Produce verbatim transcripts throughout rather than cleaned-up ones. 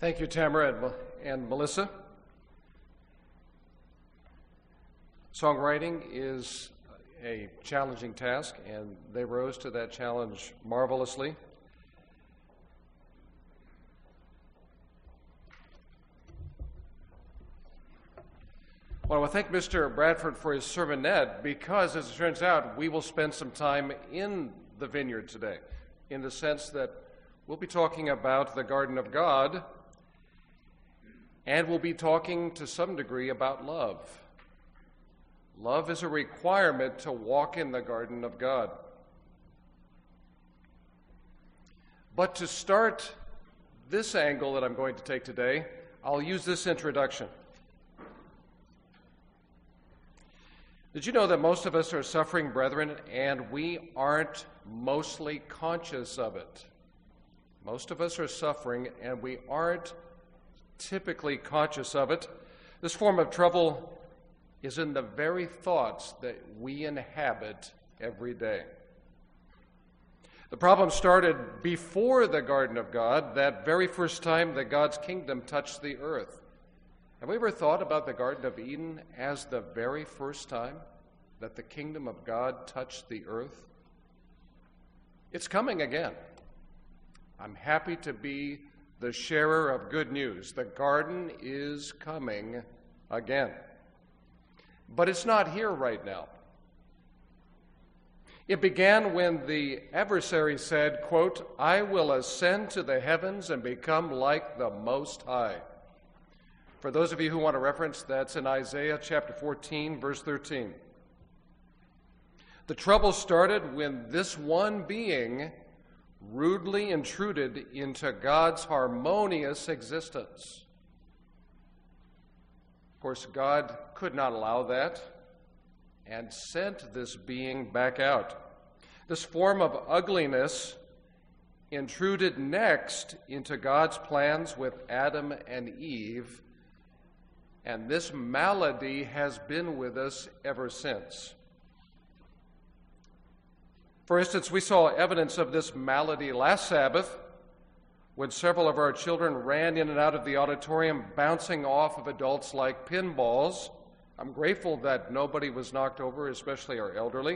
Thank you, Tamara and, and Melissa. Songwriting is a challenging task, and they rose to that challenge marvelously. Well, I want to thank Mister Bradford for his sermonette because, as it turns out, we will spend some time in the vineyard today, in the sense that we'll be talking about the Garden of God, and we'll be talking to some degree about love. Love is a requirement to walk in the Garden of God. But to start this angle that I'm going to take today, I'll use this introduction. Did you know that most of us are suffering brethren, and we aren't mostly conscious of it? Most of us are suffering, and we aren't typically conscious of it. This form of trouble is in the very thoughts that we inhabit every day. The problem started before the Garden of God, that very first time that God's kingdom touched the earth. Have we ever thought about the Garden of Eden as the very first time that the kingdom of God touched the earth? It's coming again. I'm happy to be the sharer of good news. The garden is coming again. But it's not here right now. It began when the adversary said, quote, "I will ascend to the heavens and become like the Most High." For those of you who want a reference, that's in Isaiah chapter fourteen, verse thirteen. The trouble started when this one being rudely intruded into God's harmonious existence. Of course, God could not allow that and sent this being back out. This form of ugliness intruded next into God's plans with Adam and Eve, and this malady has been with us ever since. For instance, we saw evidence of this malady last Sabbath when several of our children ran in and out of the auditorium bouncing off of adults like pinballs. I'm grateful that nobody was knocked over, especially our elderly.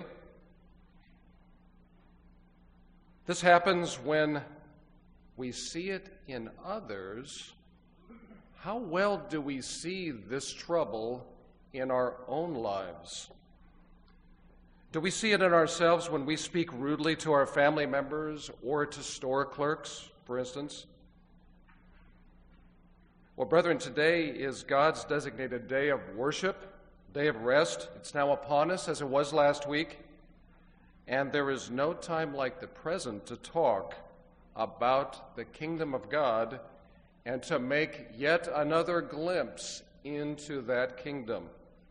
This happens when we see it in others. How well do we see this trouble in our own lives? Do we see it in ourselves when we speak rudely to our family members or to store clerks, for instance? Well, brethren, today is God's designated day of worship, day of rest. It's now upon us as it was last week, and there is no time like the present to talk about the kingdom of God and to make yet another glimpse into that kingdom.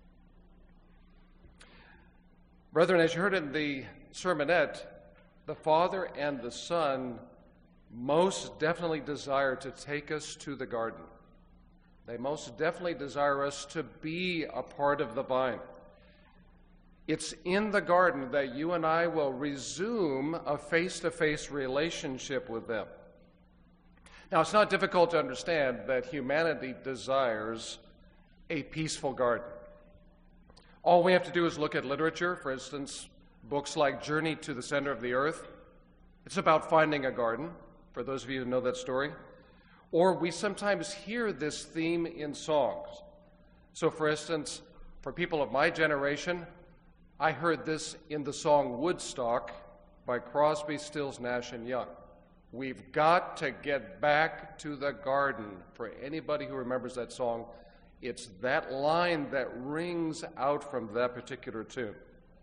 Brethren, as you heard in the sermonette, the Father and the Son most definitely desire to take us to the garden. They most definitely desire us to be a part of the vine. It's in the garden that you and I will resume a face-to-face relationship with them. Now, it's not difficult to understand that humanity desires a peaceful garden. All we have to do is look at literature, for instance, books like Journey to the Center of the Earth. It's about finding a garden, for those of you who know that story. Or we sometimes hear this theme in songs. So, for instance, for people of my generation, I heard this in the song Woodstock by Crosby, Stills, Nash and Young. We've got to get back to the garden. For anybody who remembers that song, it's that line that rings out from that particular tune.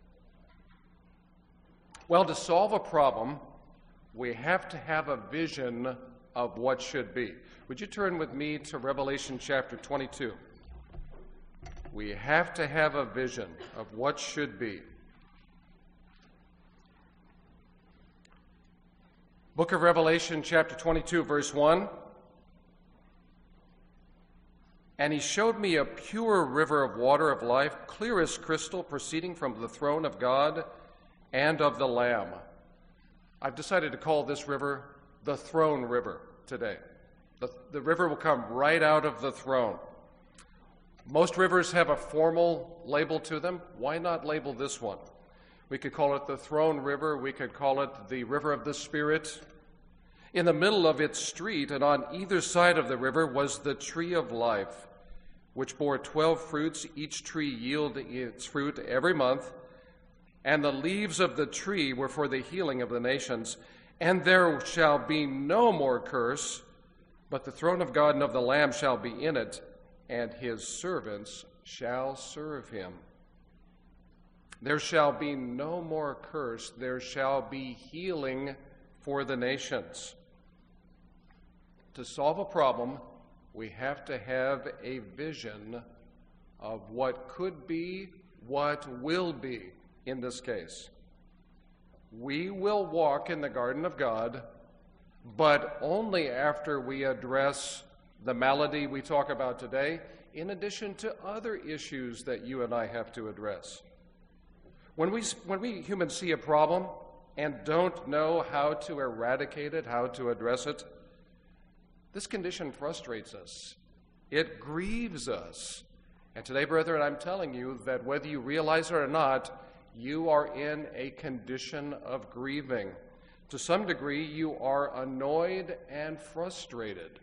Well, to solve a problem, we have to have a vision of what should be. Would you turn with me to Revelation chapter twenty-two? We have to have a vision of what should be. Book of Revelation chapter twenty-two, verse one. And he showed me a pure river of water of life, clear as crystal, proceeding from the throne of God and of the Lamb. I've decided to call this river the Throne River today. The, the river will come right out of the throne. Most rivers have a formal label to them. Why not label this one? We could call it the Throne River. We could call it the River of the Spirit. In the middle of its street and on either side of the river was the tree of life, which bore twelve fruits, each tree yielded its fruit every month. And the leaves of the tree were for the healing of the nations. And there shall be no more curse, but the throne of God and of the Lamb shall be in it, and his servants shall serve him. There shall be no more curse. There shall be healing for the nations. To solve a problem, we have to have a vision of what could be, what will be in this case. We will walk in the garden of God, but only after we address the malady we talk about today, in addition to other issues that you and I have to address. When we, when we humans see a problem and don't know how to eradicate it, how to address it, this condition frustrates us. It grieves us. And today, brethren, I'm telling you that whether you realize it or not, you are in a condition of grieving. To some degree, you are annoyed and frustrated.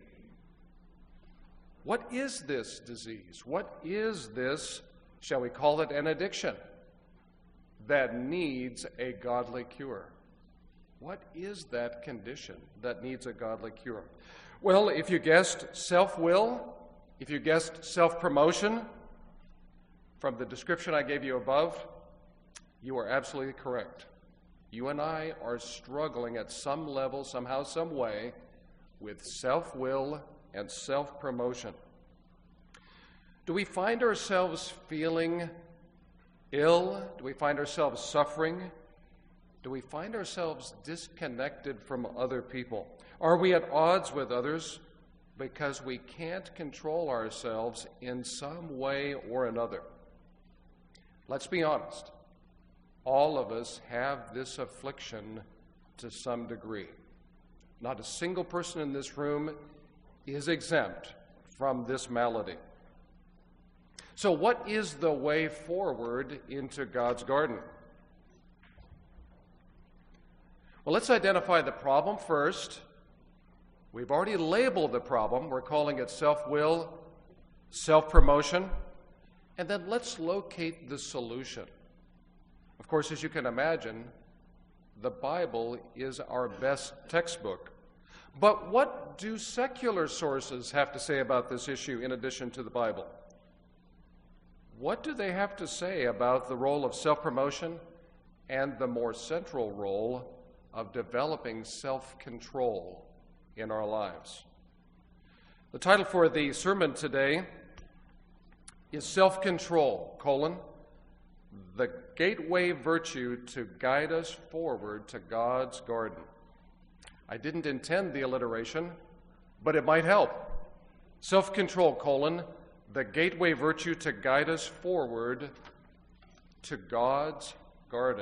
What is this disease? What is this, shall we call it an addiction, that needs a godly cure? What is that condition that needs a godly cure? Well, if you guessed self-will, if you guessed self-promotion, from the description I gave you above, you are absolutely correct. You and I are struggling at some level, somehow, some way, with self-will and self-promotion. Do we find ourselves feeling ill? Do we find ourselves suffering? Do we find ourselves disconnected from other people? Are we at odds with others because we can't control ourselves in some way or another? Let's be honest. All of us have this affliction to some degree. Not a single person in this room is exempt from this malady. So what is the way forward into God's garden? Well, let's identify the problem first. We've already labeled the problem. We're calling it self-will, self-promotion. And then let's locate the solution. Of course, as you can imagine, the Bible is our best textbook. But what do secular sources have to say about this issue in addition to the Bible? What do they have to say about the role of self-promotion and the more central role of developing self-control in our lives? The title for the sermon today is Self-Control, colon, the gateway virtue to guide us forward to God's garden. I didn't intend the alliteration, but it might help. Self-control, colon, the gateway virtue to guide us forward to God's garden.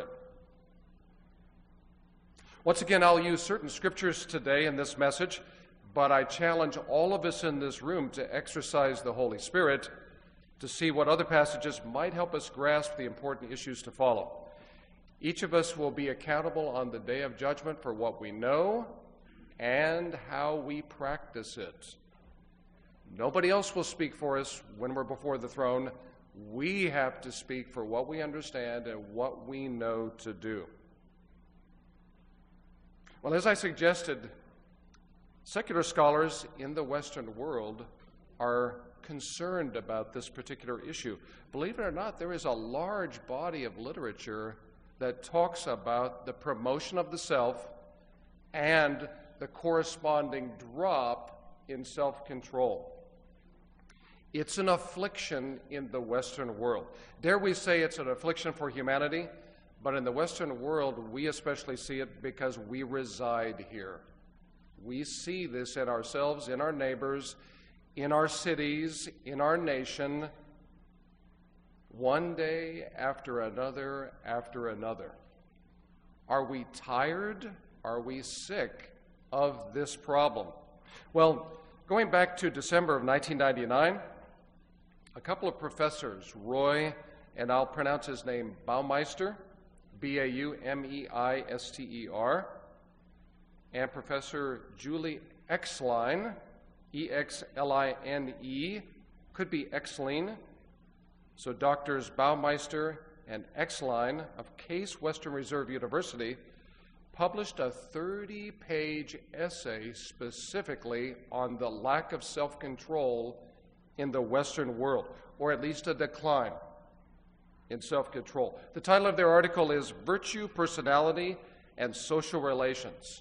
Once again, I'll use certain scriptures today in this message, but I challenge all of us in this room to exercise the Holy Spirit to see what other passages might help us grasp the important issues to follow. Each of us will be accountable on the day of judgment for what we know and how we practice it. Nobody else will speak for us when we're before the throne. We have to speak for what we understand and what we know to do. Well, as I suggested, secular scholars in the Western world are concerned about this particular issue. Believe it or not, there is a large body of literature that talks about the promotion of the self and the corresponding drop in self-control. It's an affliction in the Western world. Dare we say it's an affliction for humanity? But in the Western world, we especially see it because we reside here. We see this in ourselves, in our neighbors, in our cities, in our nation, one day after another after another. Are we tired? Are we sick of this problem? Well, Going back to December of nineteen ninety-nine, a couple of professors, Roy, and I'll pronounce his name, Baumeister, B A U M E I S T E R, and Professor Julie Exline, E X L I N E, could be Exline. So Doctors Baumeister and Exline of Case Western Reserve University published a thirty-page essay specifically on the lack of self-control in the Western world, or at least a decline in self-control. The title of their article is Virtue, Personality, and Social Relations.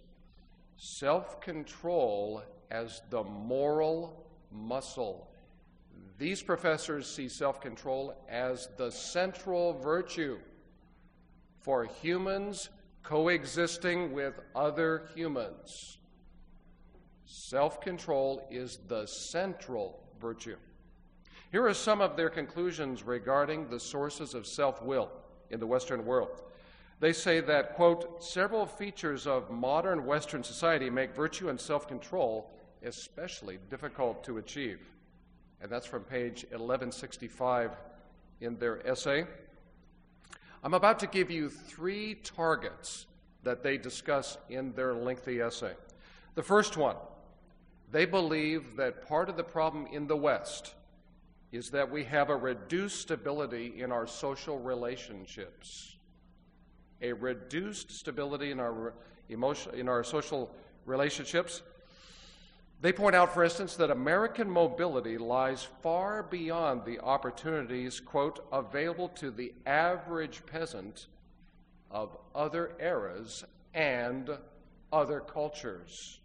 Self-control as the moral muscle. These professors see self-control as the central virtue for humans coexisting with other humans. Self-control is the central virtue. Here are some of their conclusions regarding the sources of self-will in the Western world. They say that, quote, several features of modern Western society make virtue and self-control especially difficult to achieve. And that's from page eleven sixty-five in their essay. I'm about to give you three targets that they discuss in their lengthy essay. The first one, they believe that part of the problem in the West is that we have a reduced stability in our social relationships. A reduced stability in our emotion, in our social relationships. They point out, for instance, that American mobility lies far beyond the opportunities, quote, available to the average peasant of other eras and other cultures.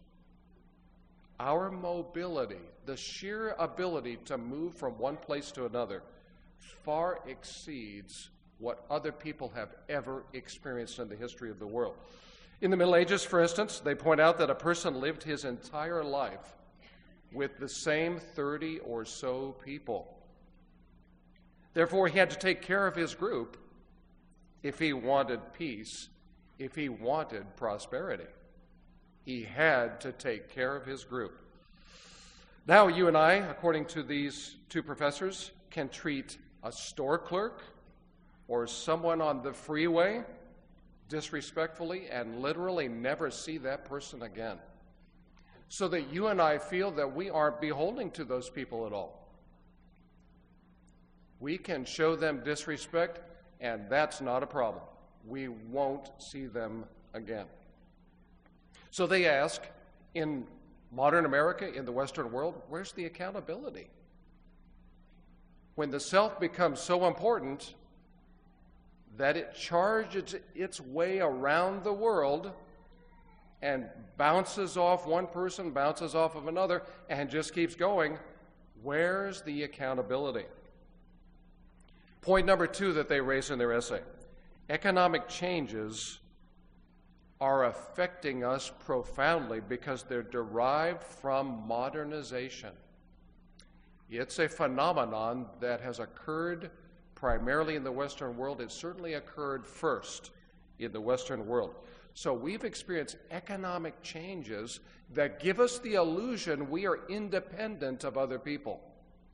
Our mobility, the sheer ability to move from one place to another, far exceeds what other people have ever experienced in the history of the world. In the Middle Ages, for instance, they point out that a person lived his entire life with the same thirty or so people. Therefore, he had to take care of his group if he wanted peace, if he wanted prosperity. He had to take care of his group. Now, you and I, according to these two professors, can treat a store clerk or someone on the freeway disrespectfully and literally never see that person again. So that you and I feel that we aren't beholden to those people at all. We can show them disrespect, and that's not a problem. We won't see them again. So they ask, in modern America, in the Western world, where's the accountability? When the self becomes so important that it charges its way around the world and bounces off one person, bounces off of another, and just keeps going, where's the accountability? Point number two that they raise in their essay, economic changes are affecting us profoundly because they're derived from modernization. It's a phenomenon that has occurred primarily in the Western world. It certainly occurred first in the Western world. So we've experienced economic changes that give us the illusion we are independent of other people.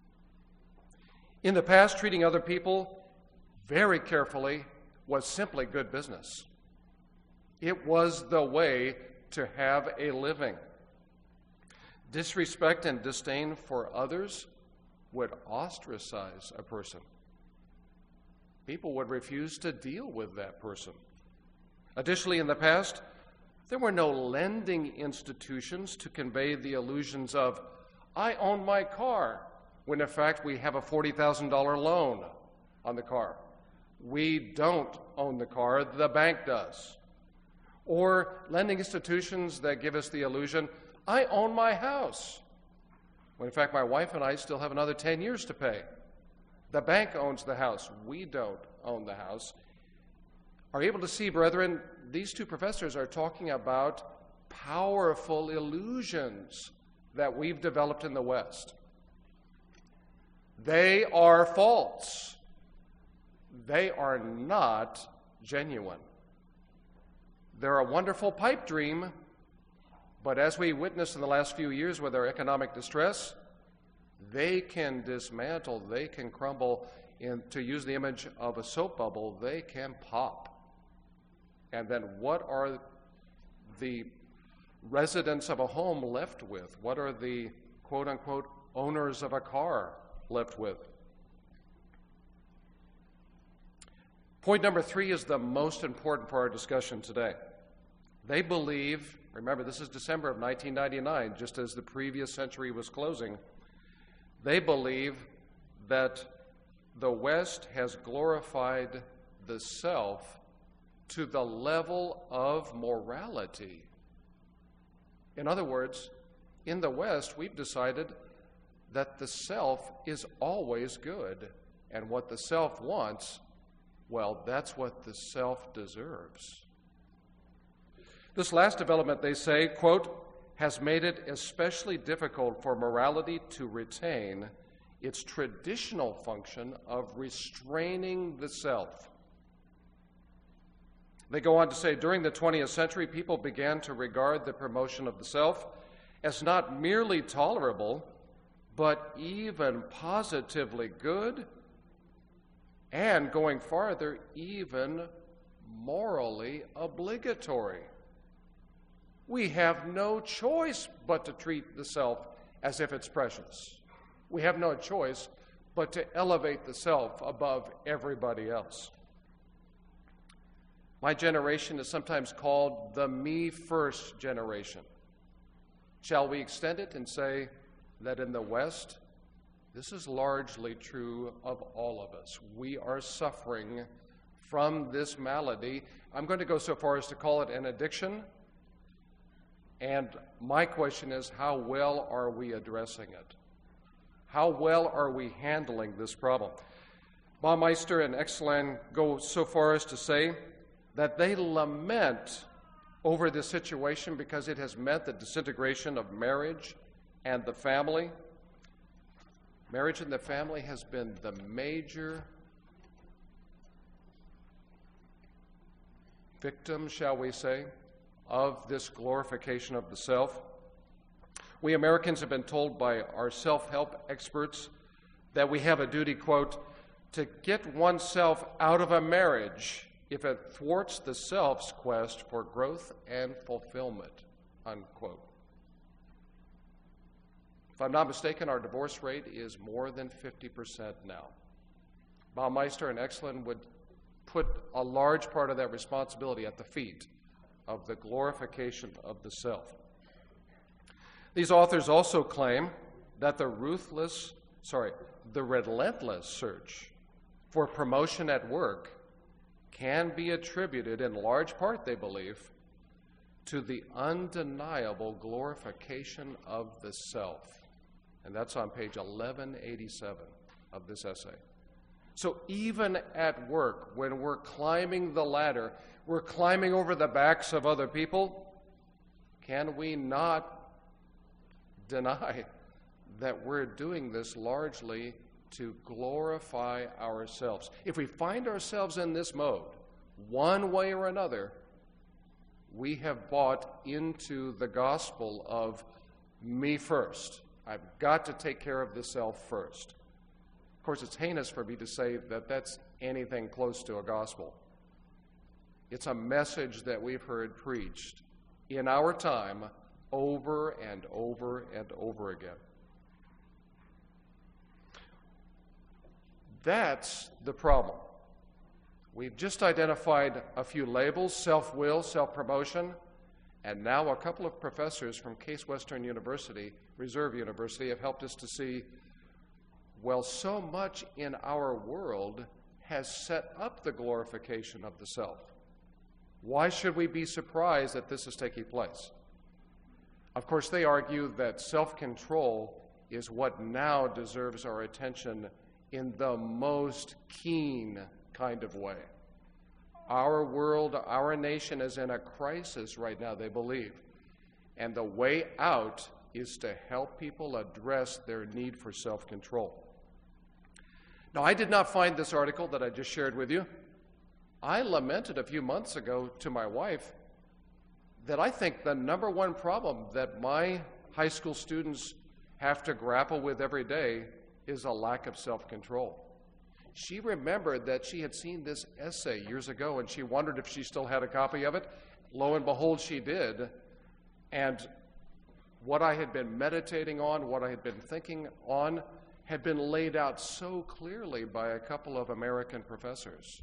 In the past, treating other people very carefully was simply good business. It was the way to have a living. Disrespect and disdain for others would ostracize a person. People would refuse to deal with that person. Additionally, in the past, there were no lending institutions to convey the illusions of, I own my car, when in fact we have a forty thousand dollars loan on the car. We don't own the car, the bank does. Or lending institutions that give us the illusion, I own my house, when in fact my wife and I still have another ten years to pay. The bank owns the house. We don't own the house. Are you able to see, brethren, these two professors are talking about powerful illusions that we've developed in the West. They are false. They are not genuine. They're a wonderful pipe dream, But as we witnessed in the last few years with our economic distress, they can dismantle, they can crumble, and to use the image of a soap bubble, they can pop. And then what are the residents of a home left with? What are the quote-unquote owners of a car left with? Point number three is the most important for our discussion today. They believe, remember this is December of nineteen ninety-nine, just as the previous century was closing, they believe that the West has glorified the self to the level of morality. In other words, in the West, we've decided that the self is always good, and what the self wants, well, that's what the self deserves. This last development, they say, quote, has made it especially difficult for morality to retain its traditional function of restraining the self. They go on to say, during the twentieth century, people began to regard the promotion of the self as not merely tolerable, but even positively good, and going farther, even morally obligatory. We have no choice but to treat the self as if it's precious. We have no choice but to elevate the self above everybody else. My generation is sometimes called the me-first generation. Shall we extend it and say that in the West, this is largely true of all of us. We are suffering from this malady. I'm going to go so far as to call it an addiction. And my question is, how well are we addressing it? How well are we handling this problem? Baumeister and Exline go so far as to say that they lament over this situation because it has meant the disintegration of marriage and the family. Marriage and the family has been the major victim, shall we say, of this glorification of the self. We Americans have been told by our self-help experts that we have a duty, quote, to get oneself out of a marriage if it thwarts the self's quest for growth and fulfillment, unquote. If I'm not mistaken, our divorce rate is more than fifty percent now. Baumeister and Exline would put a large part of that responsibility at the feet of the glorification of the self. These authors also claim that the ruthless, sorry, the relentless search for promotion at work can be attributed in large part, they believe, to the undeniable glorification of the self. And that's on page eleven eighty-seven of this essay. So even at work, when we're climbing the ladder, we're climbing over the backs of other people, can we not deny that we're doing this largely to glorify ourselves? If we find ourselves in this mode, one way or another, we have bought into the gospel of me first. I've got to take care of the self first. Of course, it's heinous for me to say that that's anything close to a gospel. It's a message that we've heard preached in our time over and over and over again. That's the problem. We've just identified a few labels: self-will, self-promotion, and now a couple of professors from Case Western University, Reserve University, have helped us to see, well, so much in our world has set up the glorification of the self. Why should we be surprised that this is taking place? Of course, they argue that self-control is what now deserves our attention in the most keen kind of way. Our world, our nation is in a crisis right now, they believe. And the way out is to help people address their need for self-control. Now, I did not find this article that I just shared with you. I lamented a few months ago to my wife that I think the number one problem that my high school students have to grapple with every day is a lack of self-control. She remembered that she had seen this essay years ago, and she wondered if she still had a copy of it. Lo and behold, she did. And what I had been meditating on, what I had been thinking on, had been laid out so clearly by a couple of American professors.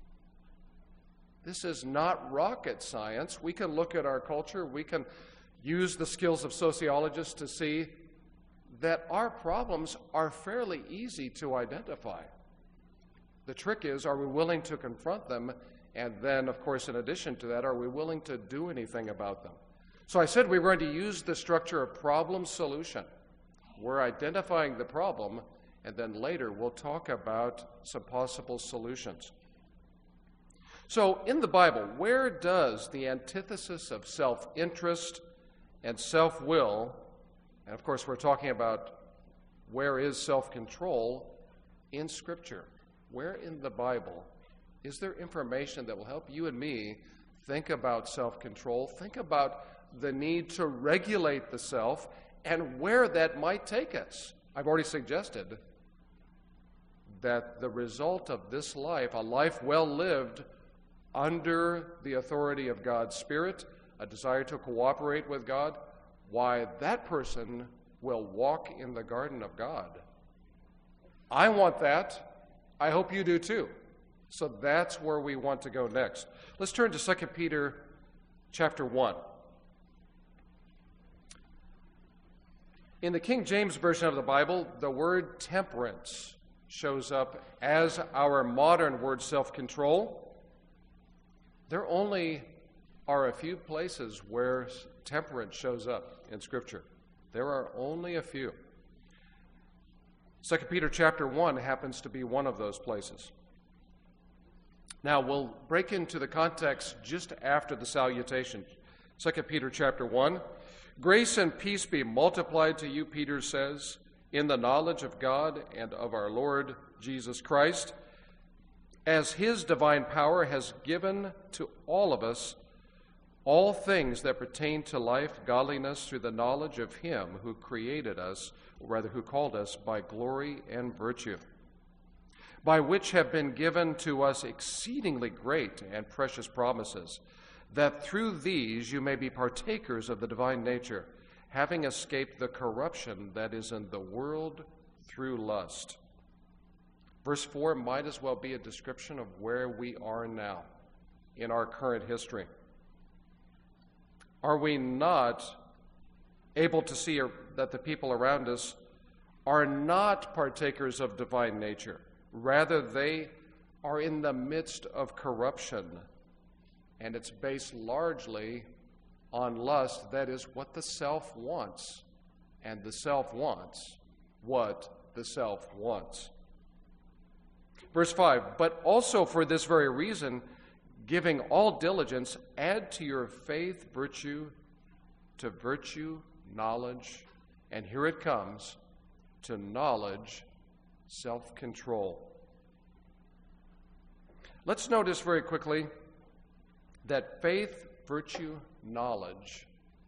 This is not rocket science. We can look at our culture, we can use the skills of sociologists to see that our problems are fairly easy to identify. The trick is, are we willing to confront them? And then, of course, in addition to that, are we willing to do anything about them? So I said we were going to use the structure of problem-solution. We're identifying the problem, and then later we'll talk about some possible solutions. So in the Bible, where does the antithesis of self-interest and self-will, and of course we're talking about where is self-control in Scripture, where in the Bible is there information that will help you and me think about self-control, think about the need to regulate the self, and where that might take us? I've already suggested that the result of this life, a life well lived under the authority of God's Spirit, a desire to cooperate with God, why that person will walk in the garden of God. I want that. I hope you do too. So that's where we want to go next. Let's turn to Second Peter chapter one. In the King James Version of the Bible, the word temperance shows up as our modern word self-control. There only are a few places where temperance shows up in Scripture. There are only a few. Second Peter chapter one happens to be one of those places. Now, we'll break into the context just after the salutation. Second Peter chapter one. Grace and peace be multiplied to you, Peter says, in the knowledge of God and of our Lord Jesus Christ, as his divine power has given to all of us all things that pertain to life, godliness, through the knowledge of him who created us, or rather who called us by glory and virtue, by which have been given to us exceedingly great and precious promises, that through these you may be partakers of the divine nature, having escaped the corruption that is in the world through lust. Verse four might as well be a description of where we are now in our current history. Are we not able to see that the people around us are not partakers of divine nature? Rather, they are in the midst of corruption, and it's based largely on lust. That is what the self wants, and the self wants what the self wants. Verse five, but also for this very reason, giving all diligence, add to your faith virtue, to virtue knowledge, and here it comes, to knowledge self-control. Let's notice very quickly that faith, virtue, knowledge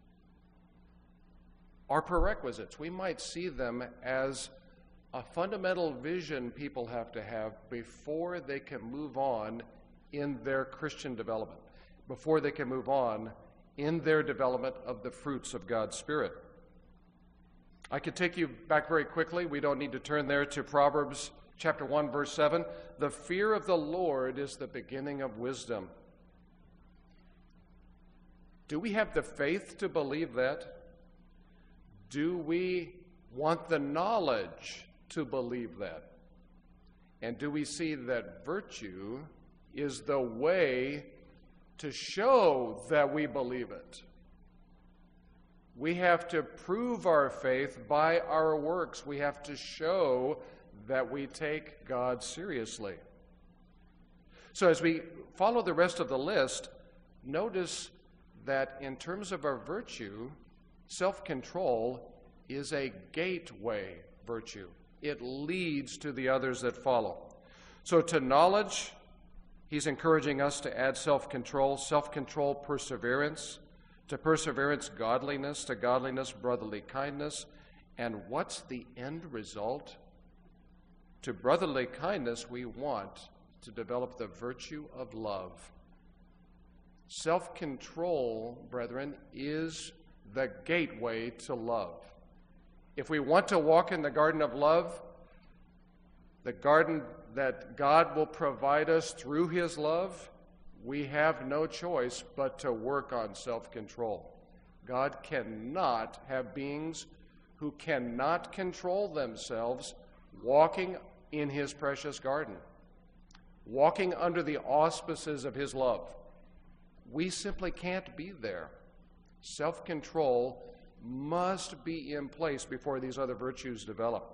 are prerequisites. We might see them as a fundamental vision people have to have before they can move on in their Christian development, before they can move on in their development of the fruits of God's Spirit. I could take you back very quickly. We don't need to turn there to Proverbs chapter one, verse seven. The fear of the Lord is the beginning of wisdom. Do we have the faith to believe that? Do we want the knowledge to believe that? And do we see that virtue is the way to show that we believe it? We have to prove our faith by our works. We have to show that we take God seriously. So as we follow the rest of the list, notice that in terms of our virtue, self-control is a gateway virtue. It leads to the others that follow. So to knowledge, he's encouraging us to add self-control, self-control, perseverance, to perseverance, godliness, to godliness, brotherly kindness. And what's the end result? To brotherly kindness, we want to develop the virtue of love. Self-control, brethren, is the gateway to love. If we want to walk in the garden of love, the garden that God will provide us through his love, we have no choice but to work on self-control. God cannot have beings who cannot control themselves walking in his precious garden, walking under the auspices of his love. We simply can't be there. Self-control must be in place before these other virtues develop.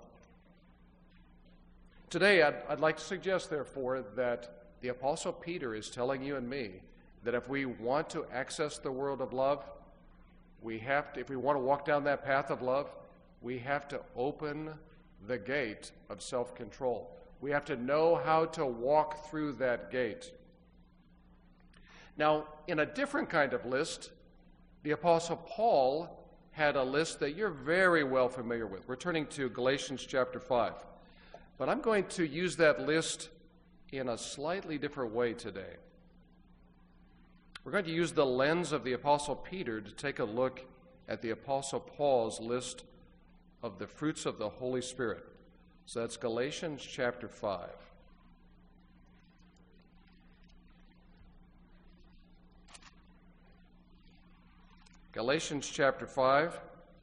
Today, I'd, I'd like to suggest, therefore, that the Apostle Peter is telling you and me that if we want to access the world of love, we have to, if we want to walk down that path of love, we have to open the gate of self-control. We have to know how to walk through that gate. Now, in a different kind of list, the Apostle Paul had a list that you're very well familiar with. We're turning to Galatians chapter five. But I'm going to use that list in a slightly different way today. We're going to use the lens of the Apostle Peter to take a look at the Apostle Paul's list of the fruits of the Holy Spirit. So that's Galatians chapter five. Galatians chapter five.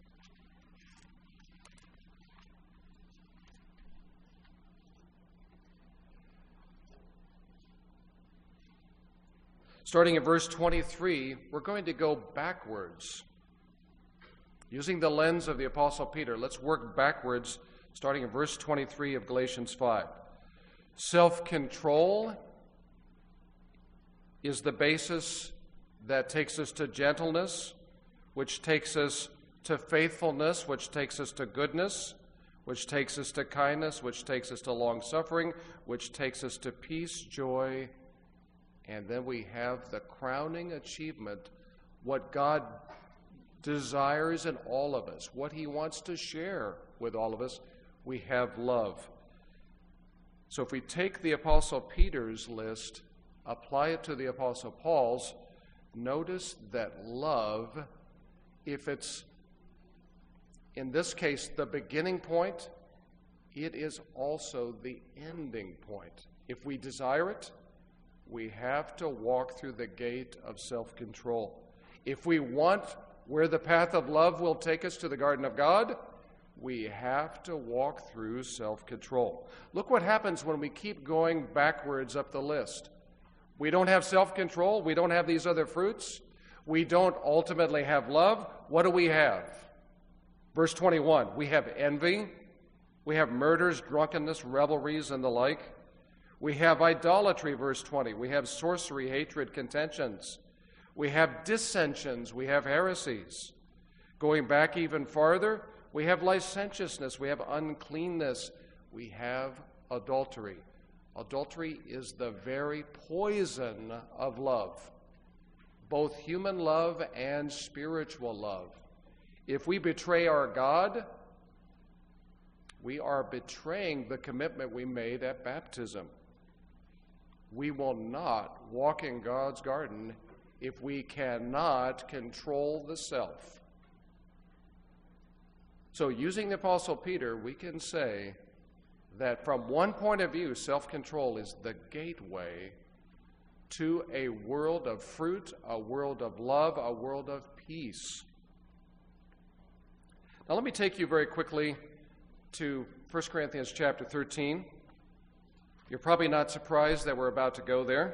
Starting at verse twenty-three, we're going to go backwards. Using the lens of the Apostle Peter, let's work backwards, starting at verse twenty-three of Galatians five. Self-control is the basis that takes us to gentleness, which takes us to faithfulness, which takes us to goodness, which takes us to kindness, which takes us to long-suffering, which takes us to peace, joy, and then we have the crowning achievement, what God desires in all of us, what he wants to share with all of us. We have love. So if we take the Apostle Peter's list, apply it to the Apostle Paul's, notice that love, if it's, in this case, the beginning point, it is also the ending point. If we desire it, we have to walk through the gate of self-control. If we want where the path of love will take us to the garden of God, we have to walk through self-control. Look what happens when we keep going backwards up the list. We don't have self-control. We don't have these other fruits. We don't ultimately have love. What do we have? Verse twenty-one, we have envy. We have murders, drunkenness, revelries, and the like. We have idolatry, verse twenty. We have sorcery, hatred, contentions. We have dissensions. We have heresies. Going back even farther, we have licentiousness. We have uncleanness. We have adultery. Adultery is the very poison of love, both human love and spiritual love. If we betray our God, we are betraying the commitment we made at baptism. We will not walk in God's garden if we cannot control the self. So using the Apostle Peter, we can say that from one point of view, self-control is the gateway to a world of fruit, a world of love, a world of peace. Now let me take you very quickly to First Corinthians chapter thirteen. You're probably not surprised that we're about to go there.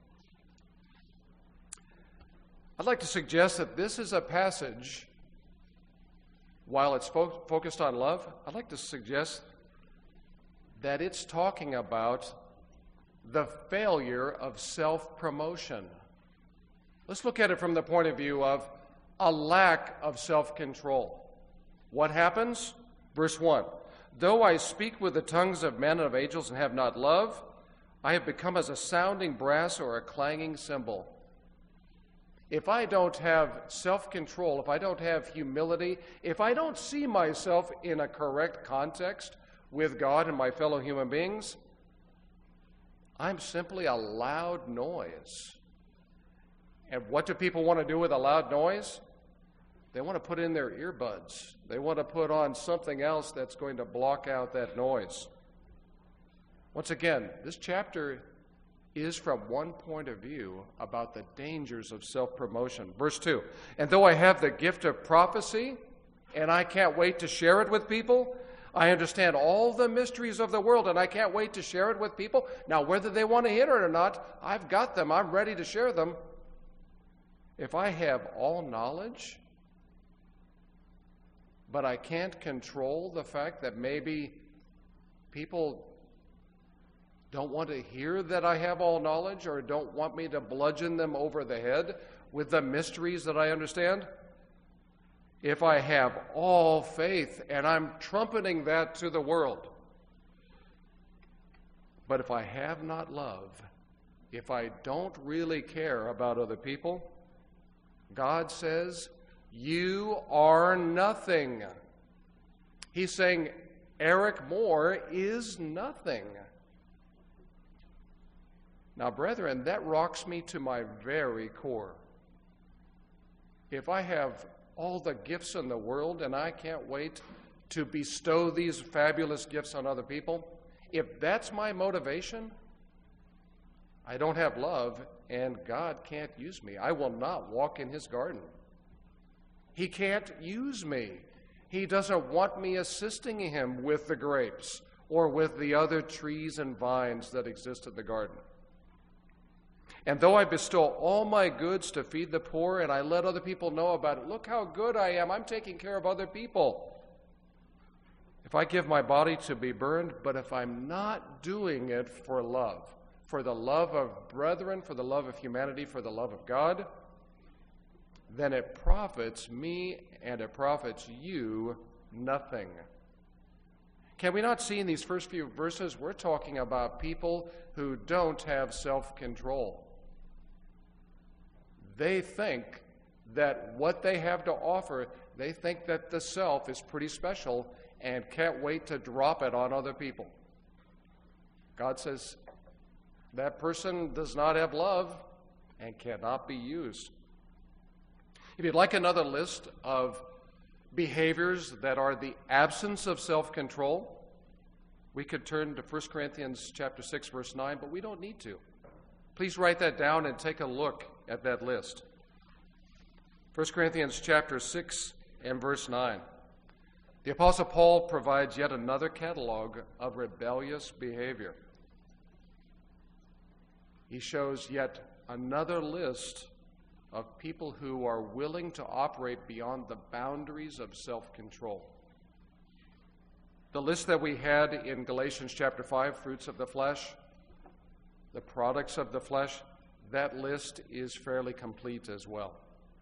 I'd like to suggest that this is a passage, while it's fo- focused on love, I'd like to suggest that it's talking about the failure of self-promotion. Let's look at it from the point of view of a lack of self-control. What happens? Verse one. Though I speak with the tongues of men and of angels and have not love, I have become as a sounding brass or a clanging cymbal. if I don't have self-control, if I don't have humility, if I don't see myself in a correct context with God and my fellow human beings, I'm simply a loud noise. And what do people want to do with a loud noise? They want to put in their earbuds. They want to put on something else that's going to block out that noise. Once again, this chapter is from one point of view about the dangers of self-promotion. Verse two, and though I have the gift of prophecy, and I can't wait to share it with people, I understand all the mysteries of the world, and I can't wait to share it with people. Now, whether they want to hear it or not, I've got them. I'm ready to share them. If I have all knowledge, but I can't control the fact that maybe people don't want to hear that I have all knowledge, or don't want me to bludgeon them over the head with the mysteries that I understand, if I have all faith and I'm trumpeting that to the world, but if I have not love, if I don't really care about other people, God says, you are nothing. He's saying Eric Moore is nothing. Now, brethren, that rocks me to my very core. If I have all the gifts in the world and I can't wait to bestow these fabulous gifts on other people, if that's my motivation, I don't have love, and God can't use me. I will not walk in his garden. He can't use me. He doesn't want me assisting him with the grapes or with the other trees and vines that exist in the garden. And though I bestow all my goods to feed the poor, and I let other people know about it, look how good I am, I'm taking care of other people. If I give my body to be burned, but if I'm not doing it for love, for the love of brethren, for the love of humanity, for the love of God, then it profits me and it profits you nothing. Can we not see in these first few verses, we're talking about people who don't have self-control. They think that what they have to offer, they think that the self is pretty special and can't wait to drop it on other people. God says that person does not have love and cannot be used. If you'd like another list of behaviors that are the absence of self-control, we could turn to First Corinthians chapter six, verse nine, but we don't need to. Please write that down and take a look at that list. First Corinthians chapter six and verse nine. The Apostle Paul provides yet another catalog of rebellious behavior. He shows yet another list of people who are willing to operate beyond the boundaries of self-control. The list that we had in Galatians chapter five, fruits of the flesh, the products of the flesh, that list is fairly complete as well.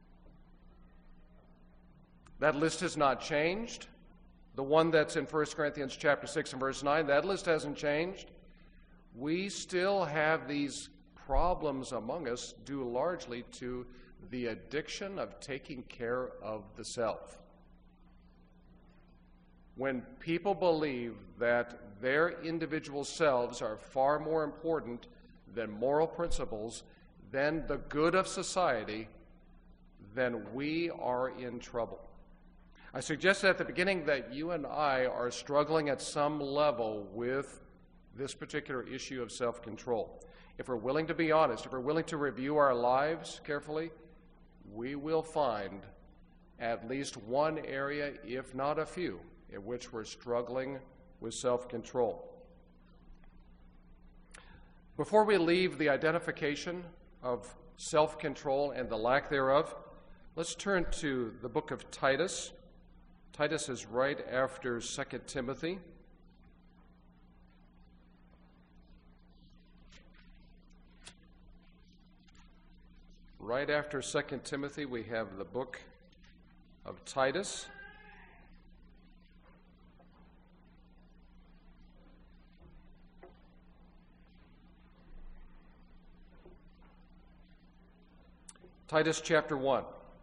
That list has not changed. The one that's in First Corinthians chapter six and verse nine, that list hasn't changed. We still have these problems among us due largely to the addiction of taking care of the self. When people believe that their individual selves are far more important than moral principles, than the good of society, then we are in trouble. I suggested at the beginning that you and I are struggling at some level with this particular issue of self-control. If we're willing to be honest, if we're willing to review our lives carefully, we will find at least one area, if not a few, in which we're struggling with self-control. Before we leave the identification of self-control and the lack thereof, let's turn to the book of Titus. Titus is right after Second Timothy. Right after Second Timothy, we have the book of Titus. Titus chapter one.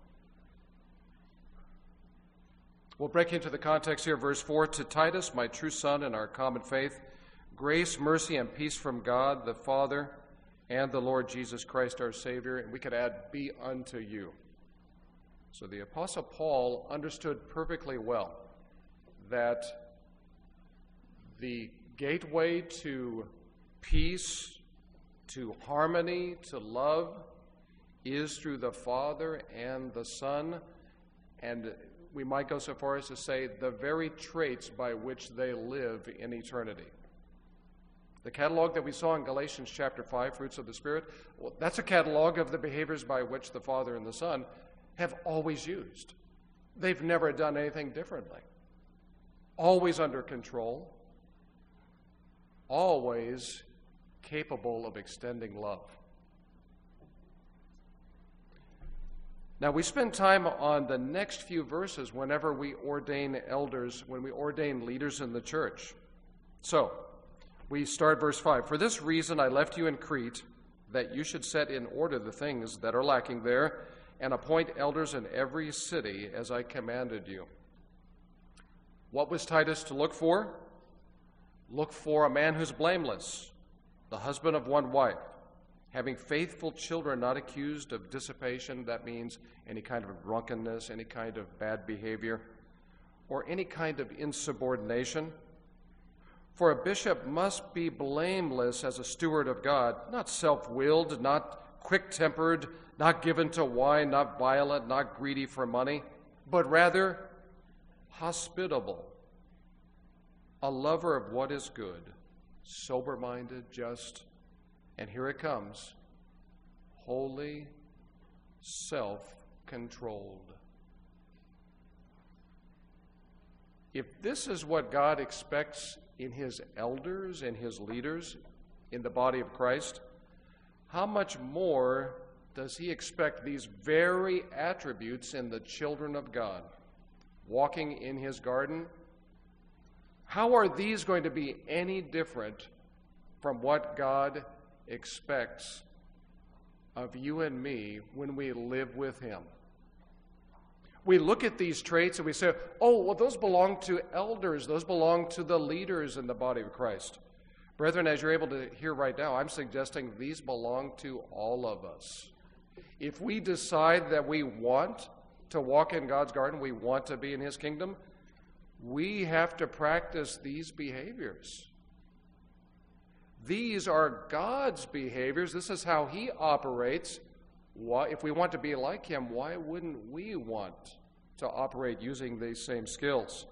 We'll break into the context here, verse four. To Titus, my true son in our common faith, grace, mercy, and peace from God the Father and the Lord Jesus Christ our Savior. And we could add, be unto you. So the Apostle Paul understood perfectly well that the gateway to peace, to harmony, to love is through the Father and the Son, and we might go so far as to say the very traits by which they live in eternity. The catalog that we saw in Galatians chapter five, fruits of the Spirit, well, that's a catalog of the behaviors by which the Father and the Son have always used. They've never done anything differently. Always under control, always capable of extending love. Now, we spend time on the next few verses whenever we ordain elders, when we ordain leaders in the church. So, we start verse five. For this reason I left you in Crete, that you should set in order the things that are lacking there, and appoint elders in every city as I commanded you. What was Titus to look for? Look for a man who's blameless, the husband of one wife, having faithful children not accused of dissipation. That means any kind of drunkenness, any kind of bad behavior, or any kind of insubordination. For a bishop must be blameless as a steward of God, not self-willed, not quick-tempered, not given to wine, not violent, not greedy for money, but rather hospitable, a lover of what is good, sober-minded, just, and here it comes, holy, self-controlled. If this is what God expects in his elders and his leaders in the body of Christ, how much more does he expect these very attributes in the children of God? Walking in his garden, how are these going to be any different from what God expects of you and me when we live with him? We look at these traits and we say, oh, well, those belong to elders. Those belong to the leaders in the body of Christ. Brethren, as you're able to hear right now, I'm suggesting these belong to all of us. If we decide that we want to walk in God's garden, we want to be in his kingdom, we have to practice these behaviors. These are God's behaviors. This is how he operates. Why, if we want to be like him, why wouldn't we want to operate using these same skills?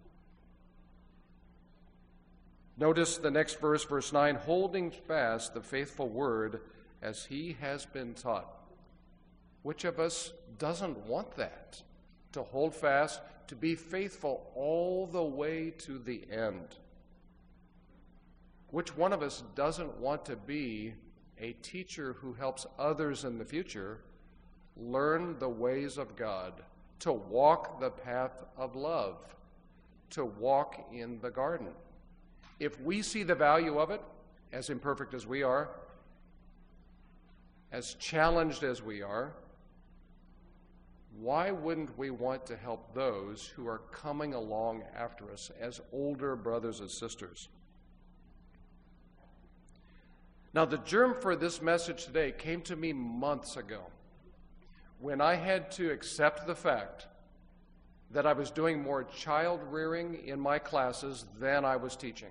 Notice the next verse, verse nine, holding fast the faithful word as he has been taught. Which of us doesn't want that? To hold fast, to be faithful all the way to the end. Which one of us doesn't want to be a teacher who helps others in the future learn the ways of God, to walk the path of love, to walk in the garden? If we see the value of it, as imperfect as we are, as challenged as we are, why wouldn't we want to help those who are coming along after us as older brothers and sisters? Now, the germ for this message today came to me months ago when I had to accept the fact that I was doing more child rearing in my classes than I was teaching.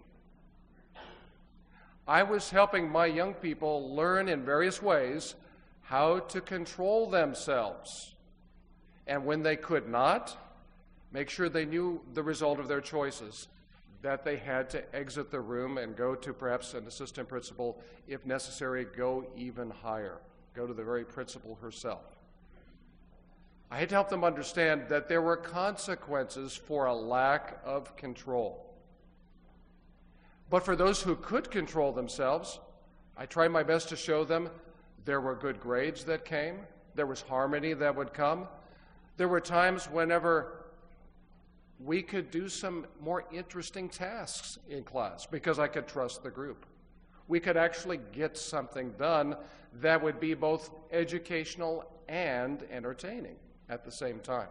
I was helping my young people learn in various ways how to control themselves. And when they could not, make sure they knew the result of their choices, that they had to exit the room and go to perhaps an assistant principal, if necessary, go even higher, go to the very principal herself. I had to help them understand that there were consequences for a lack of control. But for those who could control themselves, I tried my best to show them there were good grades that came, there was harmony that would come. There were times whenever we could do some more interesting tasks in class because I could trust the group. We could actually get something done that would be both educational and entertaining at the same time.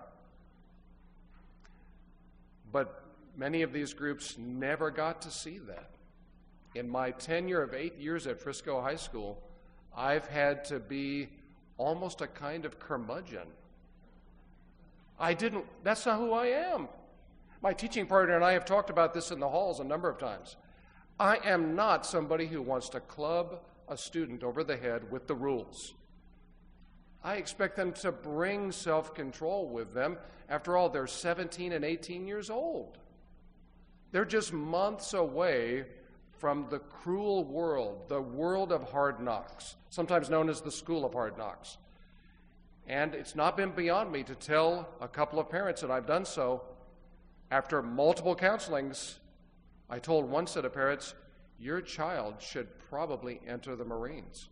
But many of these groups never got to see that. In my tenure of eight years at Frisco High School, I've had to be almost a kind of curmudgeon. I didn't, that's not who I am. My teaching partner and I have talked about this in the halls a number of times. I am not somebody who wants to club a student over the head with the rules. I expect them to bring self-control with them. After all, they're seventeen and eighteen years old. They're just months away from the cruel world, the world of hard knocks, sometimes known as the school of hard knocks. And it's not been beyond me to tell a couple of parents, and I've done so, after multiple counselings, I told one set of parents, your child should probably enter the Marines.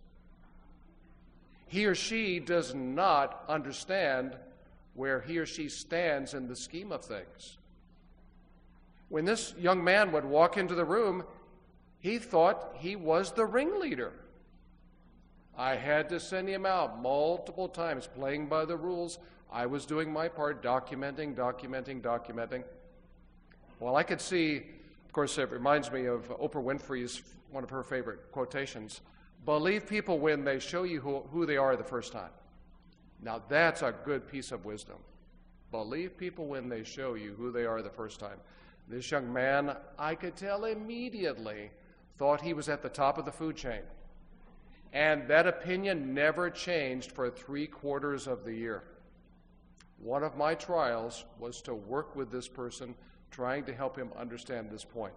He or she does not understand where he or she stands in the scheme of things. When this young man would walk into the room, he thought he was the ringleader. I had to send him out multiple times, playing by the rules. I was doing my part, documenting, documenting, documenting. Well, I could see, of course, it reminds me of Oprah Winfrey's, one of her favorite quotations, believe people when they show you who, who they are the first time. Now, that's a good piece of wisdom. Believe people when they show you who they are the first time. This young man, I could tell immediately, thought he was at the top of the food chain. And that opinion never changed for three quarters of the year. One of my trials was to work with this person, trying to help him understand this point.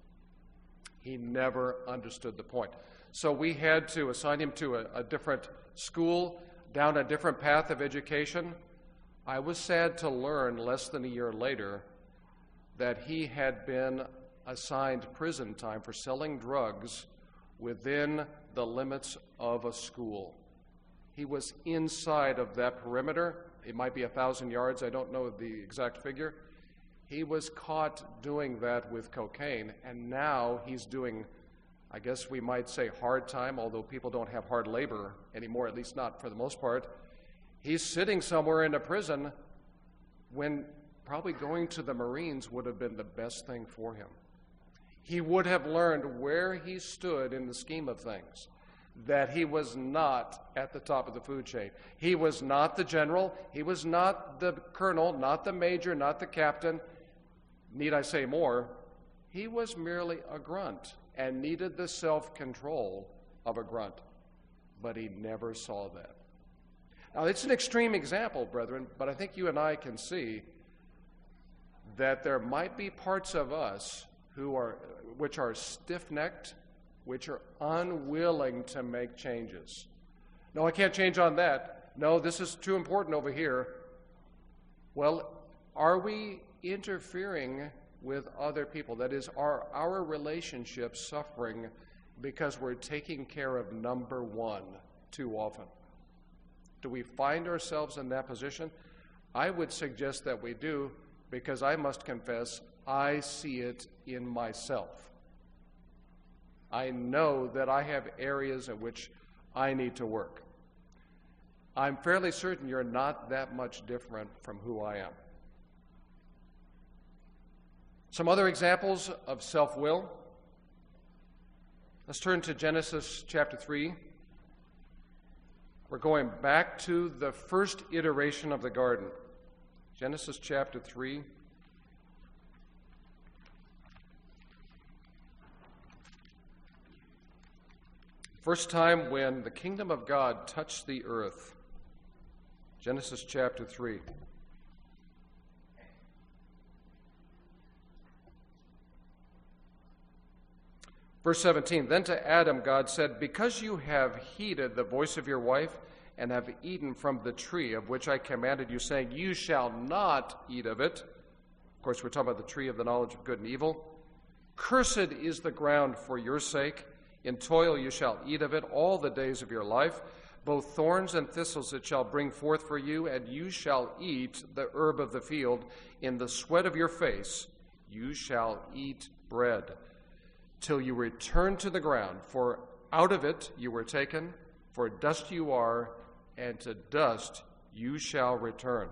He never understood the point. So we had to assign him to a, a different school, down a different path of education. I was sad to learn less than a year later that he had been assigned prison time for selling drugs within the limits of a school. He was inside of that perimeter. It might be a thousand yards. I don't know the exact figure. He was caught doing that with cocaine, and now he's doing, I guess we might say, hard time, although people don't have hard labor anymore, at least not for the most part. He's sitting somewhere in a prison when probably going to the Marines would have been the best thing for him. He would have learned where he stood in the scheme of things, that he was not at the top of the food chain. He was not the general. He was not the colonel, not the major, not the captain. Need I say more? He was merely a grunt and needed the self-control of a grunt, but he never saw that. Now, it's an extreme example, brethren, but I think you and I can see that there might be parts of us who are, which are stiff-necked, which are unwilling to make changes. No, I can't change on that. No, this is too important over here. Well, are we interfering with other people? That is, are our relationships suffering because we're taking care of number one too often? Do we find ourselves in that position? I would suggest that we do, because I must confess, I see it in myself. I know that I have areas in which I need to work. I'm fairly certain you're not that much different from who I am. Some other examples of self-will. Let's turn to Genesis chapter three. We're going back to the first iteration of the garden. Genesis chapter three. First time when the kingdom of God touched the earth. Genesis chapter three. Verse seventeen, then to Adam God said, because you have heeded the voice of your wife and have eaten from the tree of which I commanded you, saying, you shall not eat of it. Of course, we're talking about the tree of the knowledge of good and evil. Cursed is the ground for your sake. In toil you shall eat of it all the days of your life. Both thorns and thistles it shall bring forth for you, and you shall eat the herb of the field. In the sweat of your face you shall eat bread, till you return to the ground. For out of it you were taken, for dust you are, and to dust you shall return.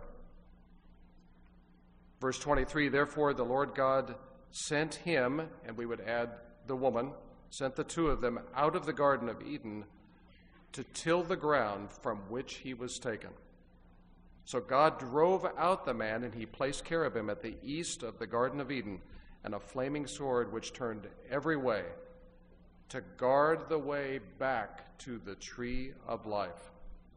Verse twenty-three, therefore the Lord God sent him, and we would add the woman, sent the two of them out of the Garden of Eden to till the ground from which he was taken. So God drove out the man, and he placed cherubim at the east of the Garden of Eden, and a flaming sword which turned every way, to guard the way back to the tree of life.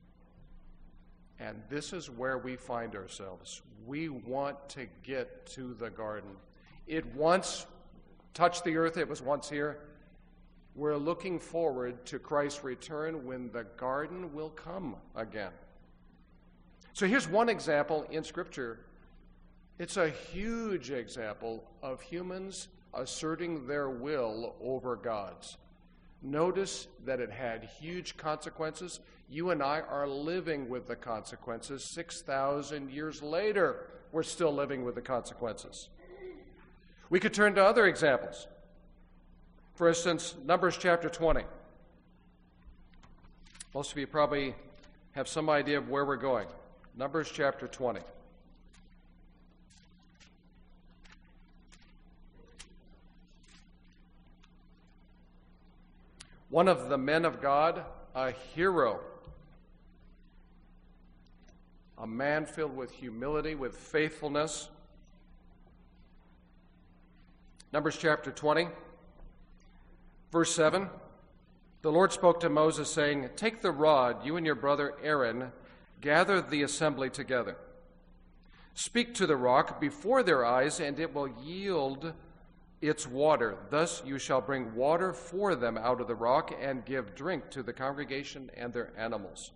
And this is where we find ourselves. We want to get to the garden. It once touched the earth, it was once here. We're looking forward to Christ's return when the garden will come again. So here's one example in Scripture. It's a huge example of humans asserting their will over God's. Notice that it had huge consequences. You and I are living with the consequences. six thousand years later, we're still living with the consequences. We could turn to other examples. For instance, Numbers chapter twenty. Most of you probably have some idea of where we're going. Numbers chapter twenty. One of the men of God, a hero, a man filled with humility, with faithfulness. Numbers chapter twenty. Verse seven, the Lord spoke to Moses, saying, take the rod, you and your brother Aaron, gather the assembly together. Speak to the rock before their eyes, and it will yield its water. Thus you shall bring water for them out of the rock, and give drink to the congregation and their animals.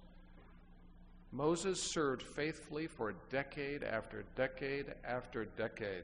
Moses served faithfully for decade after decade after decade.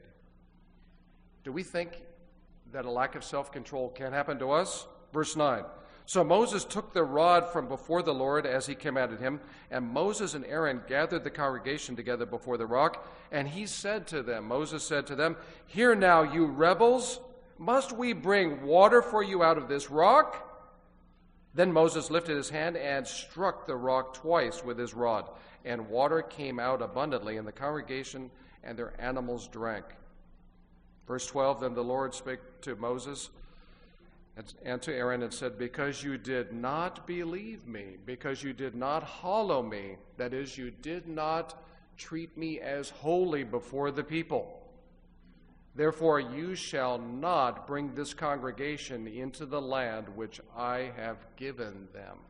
Do we think that a lack of self-control can happen to us? Verse nine. So Moses took the rod from before the Lord as he commanded him, and Moses and Aaron gathered the congregation together before the rock, and he said to them, Moses said to them, hear now, you rebels, must we bring water for you out of this rock? Then Moses lifted his hand and struck the rock twice with his rod, and water came out abundantly, and the congregation and their animals drank. Verse twelve, then the Lord spake to Moses and to Aaron and said, because you did not believe me, because you did not hallow me, that is, you did not treat me as holy before the people, therefore you shall not bring this congregation into the land which I have given them.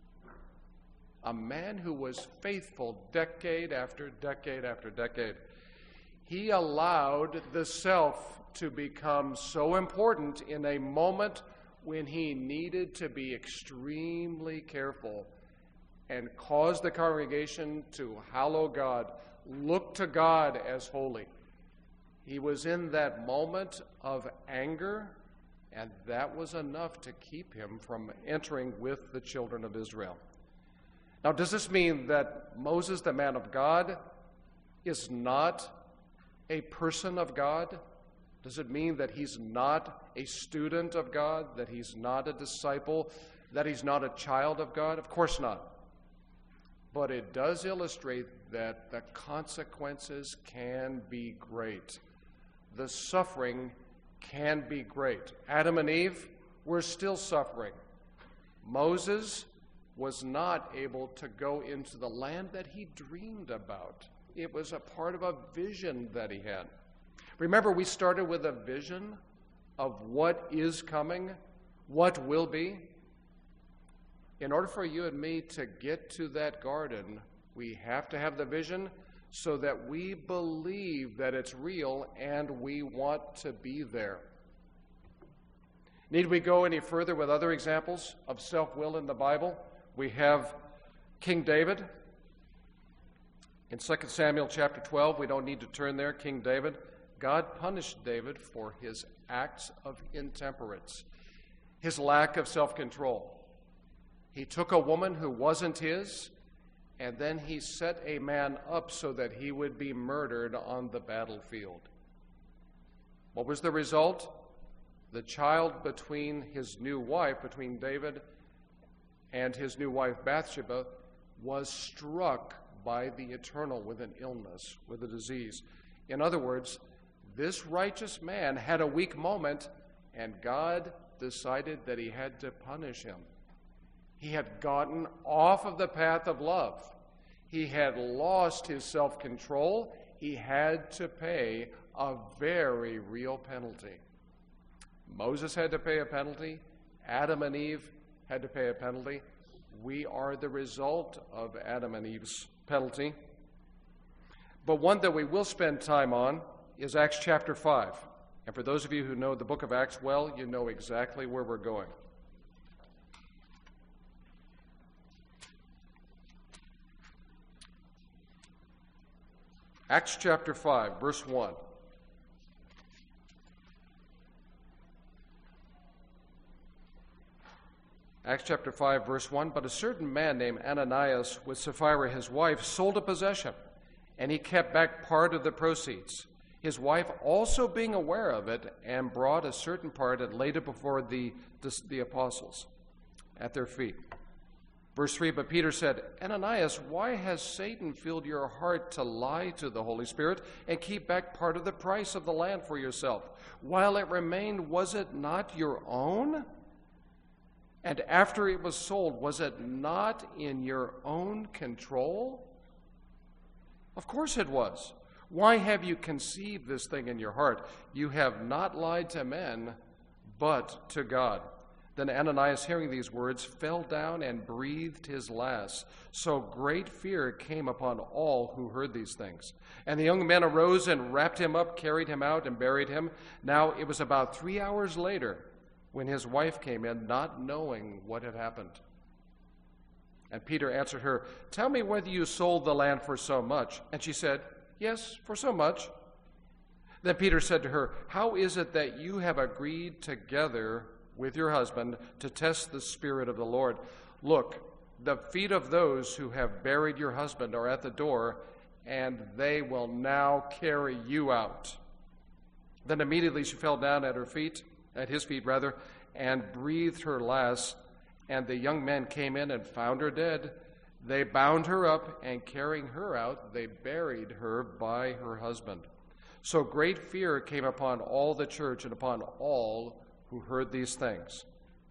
A man who was faithful decade after decade after decade. He allowed the self to become so important in a moment when he needed to be extremely careful, and caused the congregation to hallow God, look to God as holy. He was in that moment of anger, and that was enough to keep him from entering with the children of Israel. Now, does this mean that Moses, the man of God, is not a person of God? Does it mean that he's not a student of God, that he's not a disciple, that he's not a child of God? Of course not. But it does illustrate that the consequences can be great. The suffering can be great. Adam and Eve were still suffering. Moses was not able to go into the land that he dreamed about. It was a part of a vision that he had. Remember, we started with a vision of what is coming, what will be. In order for you and me to get to that garden, we have to have the vision so that we believe that it's real and we want to be there. Need we go any further with other examples of self-will in the Bible? We have King David. In Second Samuel chapter twelve, we don't need to turn there, King David. God punished David for his acts of intemperance, his lack of self-control. He took a woman who wasn't his, and then he set a man up so that he would be murdered on the battlefield. What was the result? The child between his new wife, between David and his new wife Bathsheba, was struck by the eternal with an illness, with a disease. In other words, this righteous man had a weak moment, and God decided that he had to punish him. He had gotten off of the path of love. He had lost his self-control. He had to pay a very real penalty. Moses had to pay a penalty. Adam and Eve had to pay a penalty. We are the result of Adam and Eve's penalty. But one that we will spend time on is Acts chapter five. And for those of you who know the book of Acts well, you know exactly where we're going. Acts chapter five, verse one. Acts chapter five, verse one. But a certain man named Ananias, with Sapphira his wife, sold a possession, and he kept back part of the proceeds. His wife also being aware of it, and brought a certain part and laid it before the, the, the apostles at their feet. Verse three, but Peter said, Ananias, why has Satan filled your heart to lie to the Holy Spirit and keep back part of the price of the land for yourself? While it remained, was it not your own? And after it was sold, was it not in your own control? Of course it was. Why have you conceived this thing in your heart? You have not lied to men, but to God. Then Ananias, hearing these words, fell down and breathed his last. So great fear came upon all who heard these things. And the young men arose and wrapped him up, carried him out, and buried him. Now it was about three hours later when his wife came in, not knowing what had happened. And Peter answered her, tell me whether you sold the land for so much. And she said, yes, for so much. Then Peter said to her, how is it that you have agreed together with your husband to test the Spirit of the Lord? Look, the feet of those who have buried your husband are at the door, and they will now carry you out. Then immediately she fell down at her feet, at his feet rather, and breathed her last. And the young men came in and found her dead. They bound her up, and carrying her out, they buried her by her husband. So great fear came upon all the church and upon all who heard these things.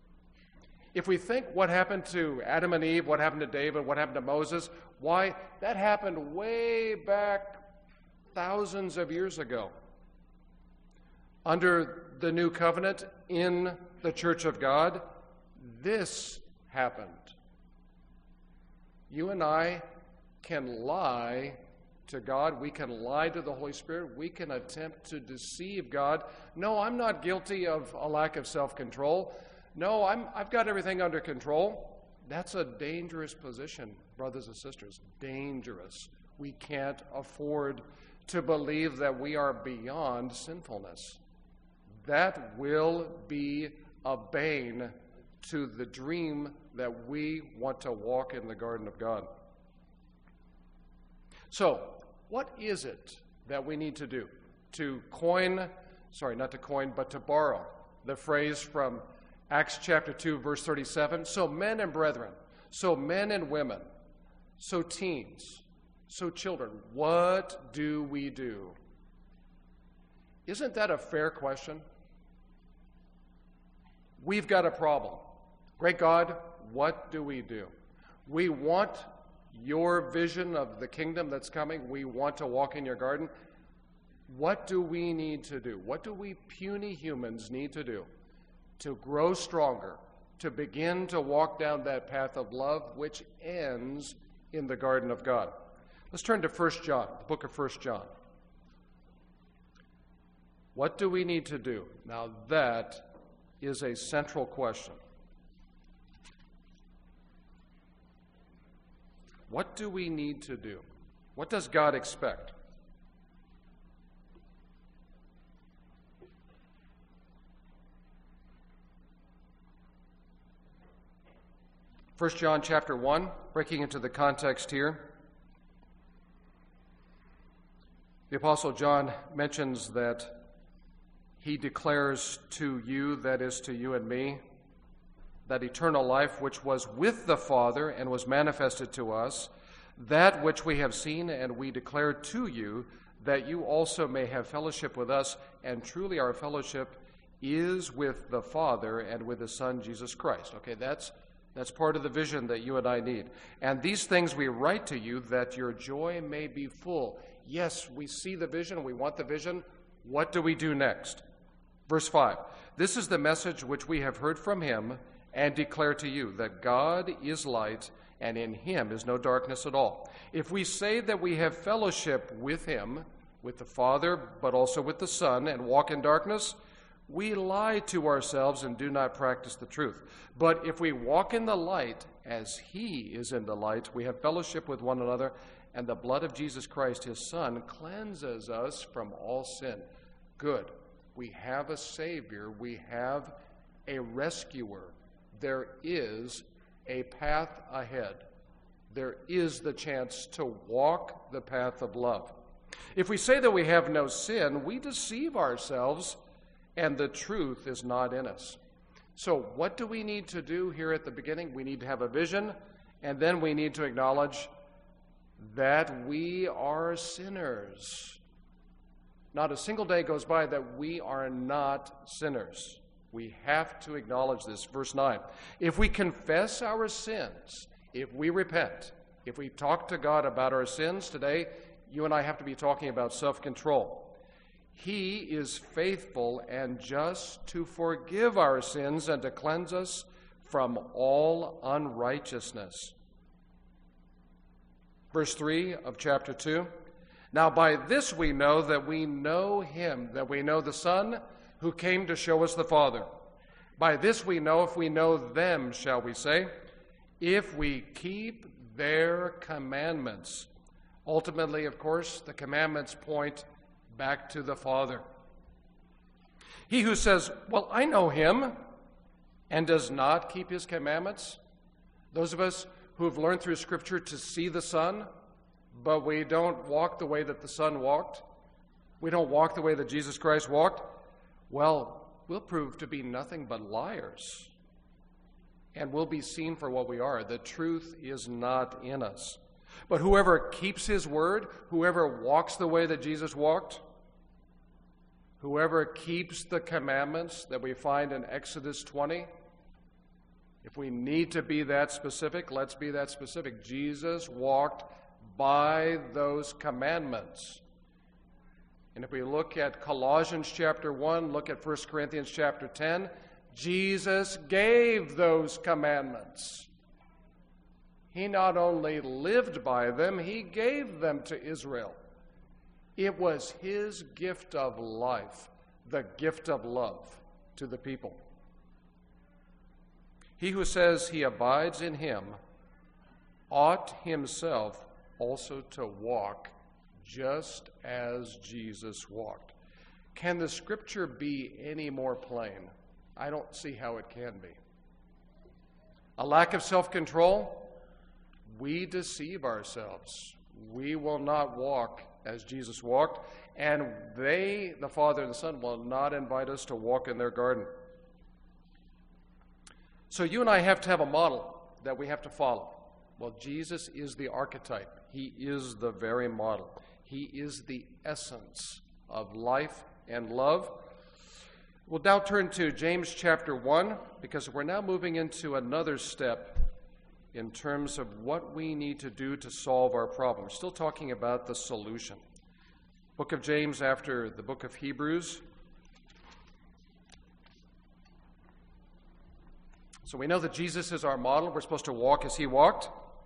If we think what happened to Adam and Eve, what happened to David, what happened to Moses, why, that happened way back thousands of years ago. Under the new covenant in the church of God, this happened. You and I can lie to God. We can lie to the Holy Spirit. We can attempt to deceive God. No, I'm not guilty of a lack of self-control. No, I'm, I've got everything under control. That's a dangerous position, brothers and sisters. Dangerous. We can't afford to believe that we are beyond sinfulness. That will be a bane to the dream that we want to walk in the garden of God. So, what is it that we need to do? To coin, sorry, not to coin, but to borrow the phrase from Acts chapter two, verse thirty-seven. So men and brethren, so men and women, so teens, so children, what do we do? Isn't that a fair question? We've got a problem. Great God, what do we do? We want your vision of the kingdom that's coming. We want to walk in your garden. What do we need to do? What do we puny humans need to do to grow stronger, to begin to walk down that path of love which ends in the garden of God? Let's turn to First John, the book of First John. What do we need to do? Now that is a central question. What do we need to do? What does God expect? First John chapter one, breaking into the context here. The Apostle John mentions that he declares to you, that is to you and me, that eternal life which was with the Father and was manifested to us, that which we have seen and we declare to you, that you also may have fellowship with us, and truly our fellowship is with the Father and with His Son, Jesus Christ. Okay, that's that's part of the vision that you and I need. And these things we write to you, that your joy may be full. Yes, we see the vision, we want the vision. What do we do next? Verse five, this is the message which we have heard from Him and declare to you, that God is light, and in Him is no darkness at all. If we say that we have fellowship with Him, with the Father, but also with the Son, and walk in darkness, we lie to ourselves and do not practice the truth. But if we walk in the light, as He is in the light, we have fellowship with one another, and the blood of Jesus Christ, His Son, cleanses us from all sin. Good. We have a Savior. We have a rescuer. There is a path ahead. There is the chance to walk the path of love. If we say that we have no sin, we deceive ourselves, and the truth is not in us. So what do we need to do here at the beginning? We need to have a vision, and then we need to acknowledge that we are sinners. Not a single day goes by that we are not sinners. We have to acknowledge this. Verse nine, if we confess our sins, if we repent, if we talk to God about our sins today, you and I have to be talking about self-control. He is faithful and just to forgive our sins and to cleanse us from all unrighteousness. Verse three of chapter two, now by this we know that we know Him, that we know the Son, who came to show us the Father. By this we know, if we know them, shall we say, if we keep their commandments. Ultimately, of course, the commandments point back to the Father. He who says, well, I know Him, and does not keep His commandments, those of us who have learned through Scripture to see the Son, but we don't walk the way that the Son walked, we don't walk the way that Jesus Christ walked, well, we'll prove to be nothing but liars. And we'll be seen for what we are. The truth is not in us. But whoever keeps His word, whoever walks the way that Jesus walked, whoever keeps the commandments that we find in Exodus twenty, if we need to be that specific, let's be that specific. Jesus walked by those commandments. And if we look at Colossians chapter one, look at First Corinthians chapter ten, Jesus gave those commandments. He not only lived by them, He gave them to Israel. It was His gift of life, the gift of love to the people. He who says he abides in Him ought himself also to walk just as Jesus walked. Can the Scripture be any more plain? I don't see how it can be. A lack of self-control? We deceive ourselves. We will not walk as Jesus walked, and they, the Father and the Son, will not invite us to walk in their garden. So you and I have to have a model that we have to follow. Well, Jesus is the archetype. He is the very model. He is the essence of life and love. We'll now turn to James chapter one, because we're now moving into another step in terms of what we need to do to solve our problem. We're still talking about the solution. Book of James after the book of Hebrews. So we know that Jesus is our model. We're supposed to walk as He walked.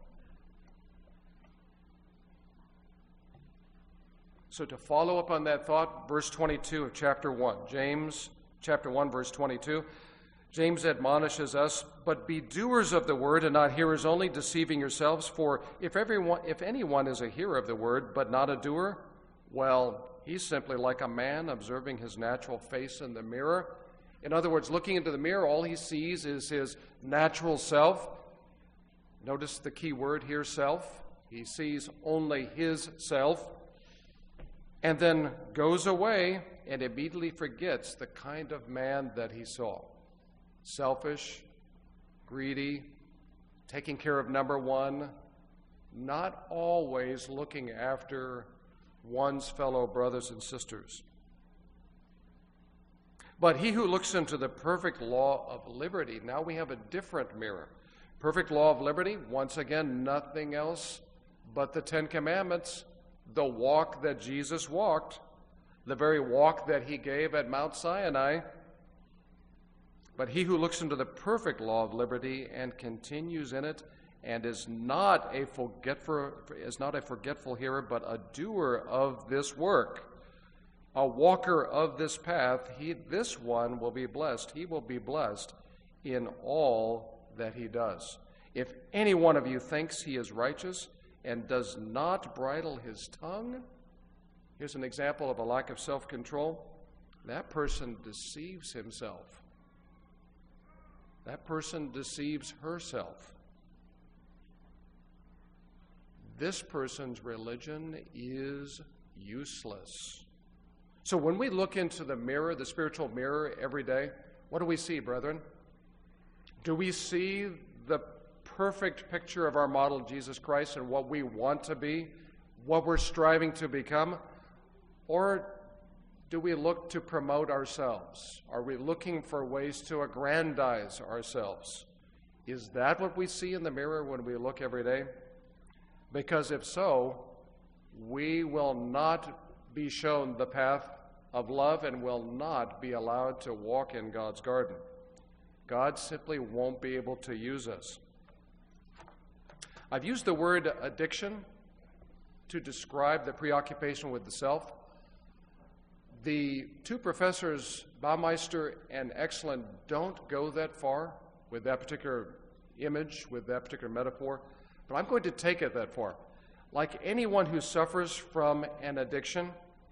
So to follow up on that thought, verse twenty-two of chapter one, James chapter one, verse twenty-two, James admonishes us, but be doers of the word and not hearers only, deceiving yourselves. For if everyone, if anyone is a hearer of the word, but not a doer, well, he's simply like a man observing his natural face in the mirror. In other words, looking into the mirror, all he sees is his natural self. Notice the key word here, self. He sees only his self, and then goes away and immediately forgets the kind of man that he saw. Selfish, greedy, taking care of number one, not always looking after one's fellow brothers and sisters. But he who looks into the perfect law of liberty, now we have a different mirror. Perfect law of liberty, once again, nothing else but the Ten Commandments, the walk that Jesus walked, the very walk that he gave at Mount Sinai. But he who looks into the perfect law of liberty and continues in it and is not a forgetful, is not a forgetful hearer, but a doer of this work, a walker of this path, he, this one will be blessed. He will be blessed in all that he does. If any one of you thinks he is righteous and does not bridle his tongue, here's an example of a lack of self-control. That person deceives himself. That person deceives herself. This person's religion is useless. So when we look into the mirror, the spiritual mirror every day, what do we see, brethren? Do we see the perfect picture of our model, Jesus Christ, and what we want to be, what we're striving to become? Or do we look to promote ourselves? Are we looking for ways to aggrandize ourselves? Is that what we see in the mirror when we look every day? Because if so, we will not be shown the path of love and will not be allowed to walk in God's garden. God simply won't be able to use us. I've used the word addiction to describe the preoccupation with the self. The two professors, Baumeister and Excellent, don't go that far with that particular image, with that particular metaphor, but I'm going to take it that far. Like anyone who suffers from an addiction,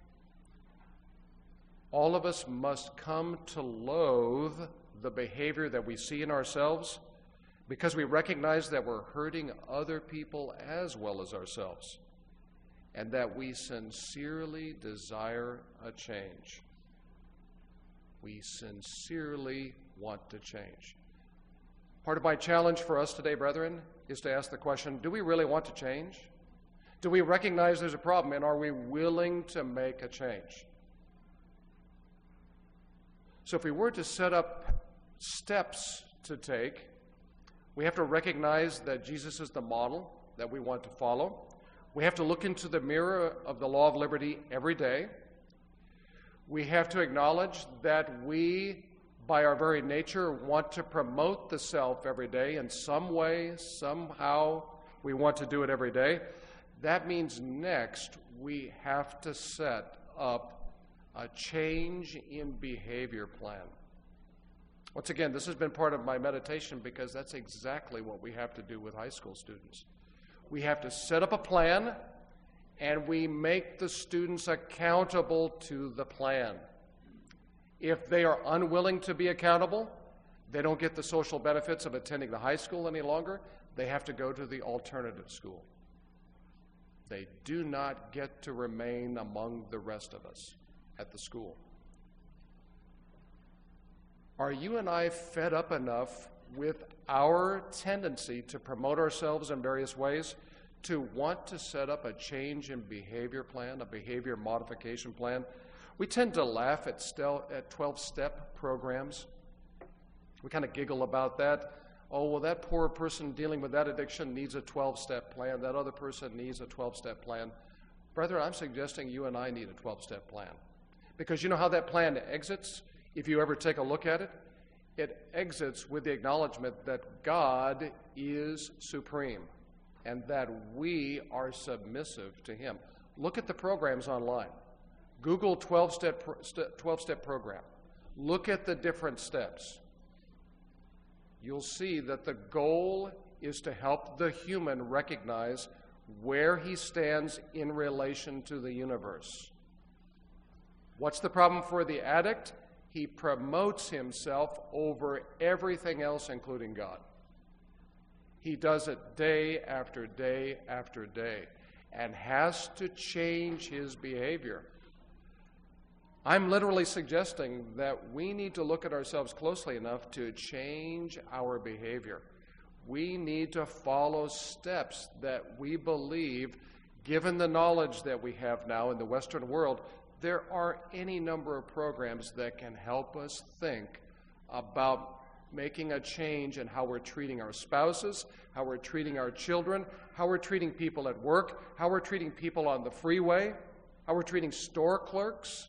all of us must come to loathe the behavior that we see in ourselves because we recognize that we're hurting other people as well as ourselves, and that we sincerely desire a change. We sincerely want to change. Part of my challenge for us today, brethren, is to ask the question, do we really want to change? Do we recognize there's a problem, and are we willing to make a change? So if we were to set up steps to take, we have to recognize that Jesus is the model that we want to follow. We have to look into the mirror of the law of liberty every day. We have to acknowledge that we, by our very nature, want to promote the self every day in some way, somehow. We want to do it every day. That means next we have to set up a change in behavior plan. Once again, this has been part of my meditation because that's exactly what we have to do with high school students. We have to set up a plan, and we make the students accountable to the plan. If they are unwilling to be accountable, they don't get the social benefits of attending the high school any longer. They have to go to the alternative school. They do not get to remain among the rest of us at the school. Are you and I fed up enough with our tendency to promote ourselves in various ways to want to set up a change in behavior plan, a behavior modification plan? We tend to laugh at twelve-step programs. We kind of giggle about that. Oh, well, that poor person dealing with that addiction needs a twelve-step plan. That other person needs a twelve-step plan. Brethren, I'm suggesting you and I need a twelve-step plan. Because you know how that plan exits? If you ever take a look at it, it exits with the acknowledgement that God is supreme and that we are submissive to Him. Look at the programs online. Google twelve-step twelve-step program. Look at the different steps. You'll see that the goal is to help the human recognize where he stands in relation to the universe. What's the problem for the addict? He promotes himself over everything else, including God. He does it day after day after day and has to change his behavior. I'm literally suggesting that we need to look at ourselves closely enough to change our behavior. We need to follow steps that we believe, given the knowledge that we have now in the Western world, there are any number of programs that can help us think about making a change in how we're treating our spouses, how we're treating our children, how we're treating people at work, how we're treating people on the freeway, how we're treating store clerks.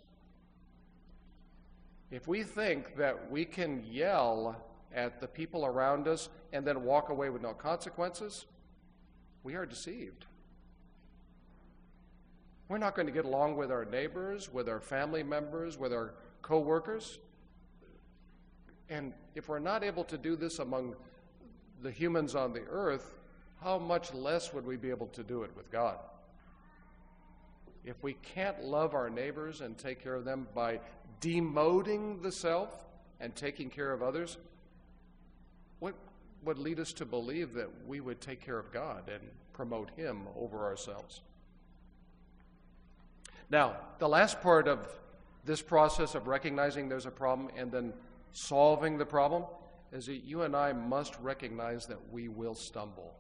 If we think that we can yell at the people around us and then walk away with no consequences, we are deceived. We're not going to get along with our neighbors, with our family members, with our co-workers. And if we're not able to do this among the humans on the earth, how much less would we be able to do it with God? If we can't love our neighbors and take care of them by demoting the self and taking care of others, what would lead us to believe that we would take care of God and promote Him over ourselves? Now, the last part of this process of recognizing there's a problem and then solving the problem is that you and I must recognize that we will stumble.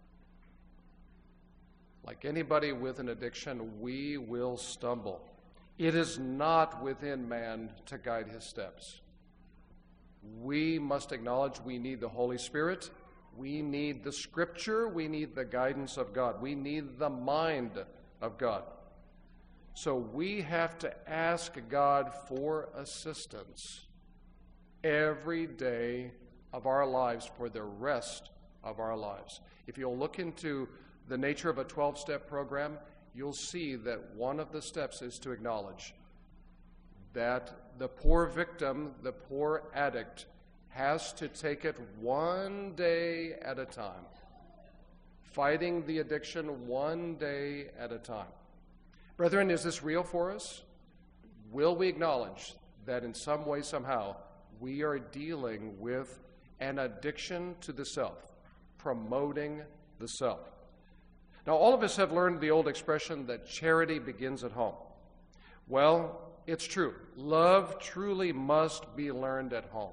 Like anybody with an addiction, we will stumble. It is not within man to guide his steps. We must acknowledge we need the Holy Spirit. We need the Scripture. We need the guidance of God. We need the mind of God. So we have to ask God for assistance every day of our lives for the rest of our lives. If you'll look into the nature of a twelve-step program, you'll see that one of the steps is to acknowledge that the poor victim, the poor addict, has to take it one day at a time, fighting the addiction one day at a time. Brethren, is this real for us? Will we acknowledge that in some way, somehow, we are dealing with an addiction to the self, promoting the self? Now, all of us have learned the old expression that charity begins at home. Well, it's true. Love truly must be learned at home.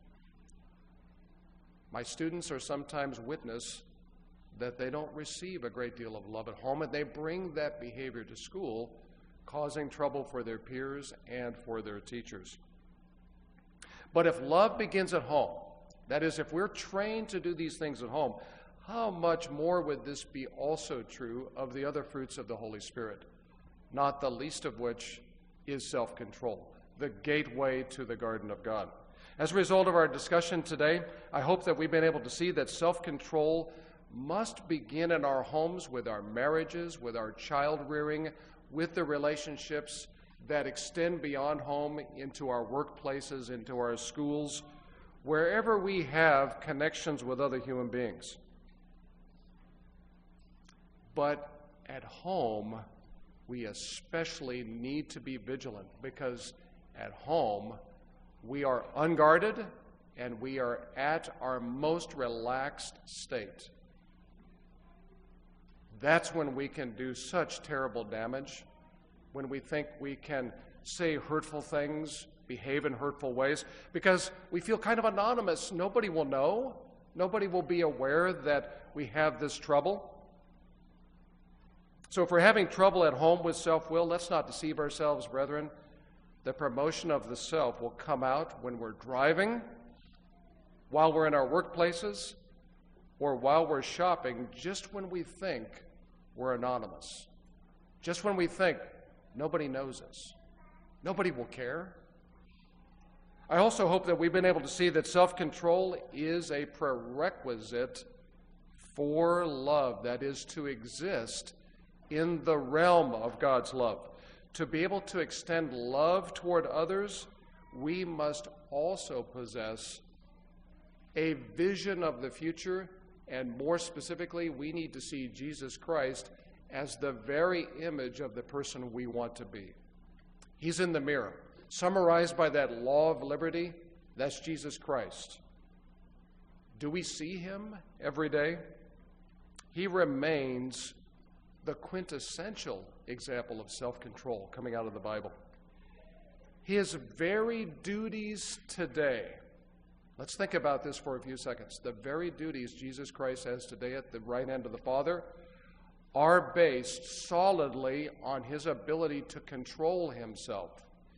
My students are sometimes witness that they don't receive a great deal of love at home, and they bring that behavior to school, causing trouble for their peers and for their teachers. But if love begins at home, that is, if we're trained to do these things at home, how much more would this be also true of the other fruits of the Holy Spirit, not the least of which is self-control, the gateway to the garden of God. As a result of our discussion today, I hope that we've been able to see that self-control must begin in our homes, with our marriages, with our child rearing, with the relationships that extend beyond home into our workplaces, into our schools, wherever we have connections with other human beings. But at home, we especially need to be vigilant, because at home we are unguarded and we are at our most relaxed state. That's when we can do such terrible damage, when we think we can say hurtful things, behave in hurtful ways, because we feel kind of anonymous. Nobody will know. Nobody will be aware that we have this trouble. So if we're having trouble at home with self-will, let's not deceive ourselves, brethren. The promotion of the self will come out when we're driving, while we're in our workplaces, or while we're shopping, just when we think we're anonymous, just when we think nobody knows us, nobody will care. I also hope that we've been able to see that self-control is a prerequisite for love, that is, to exist in the realm of God's love. To be able to extend love toward others, we must also possess a vision of the future, and more specifically, we need to see Jesus Christ as the very image of the person we want to be. He's in the mirror. Summarized by that law of liberty, that's Jesus Christ. Do we see him every day? He remains the quintessential example of self-control coming out of the Bible. His very duties today Let's think about this for a few seconds. The very duties Jesus Christ has today at the right hand of the Father are based solidly on his ability to control himself.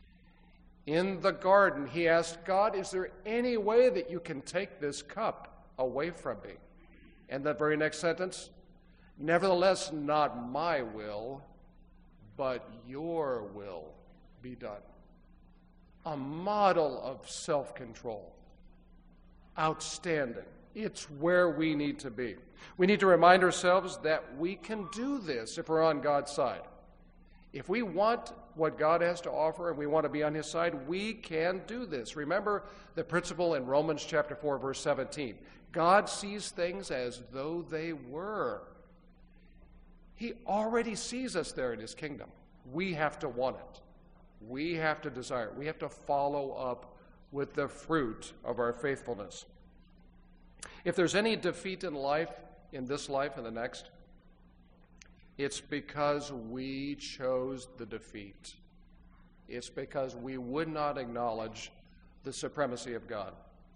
In the garden, he asked God, is there any way that you can take this cup away from me? And the very next sentence, nevertheless, not my will, but your will be done. A model of self-control. Outstanding. It's where we need to be. We need to remind ourselves that we can do this if we're on God's side. If we want what God has to offer and we want to be on his side, we can do this. Remember the principle in Romans chapter four, verse seventeen. God sees things as though they were. He already sees us there in his kingdom. We have to want it. We have to desire it. We have to follow up with the fruit of our faithfulness. If there's any defeat in life, in this life and the next, it's because we chose the defeat. It's because we would not acknowledge the supremacy of God.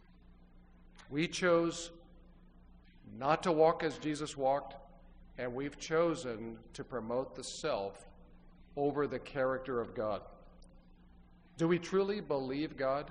We chose not to walk as Jesus walked, and we've chosen to promote the self over the character of God. Do we truly believe God?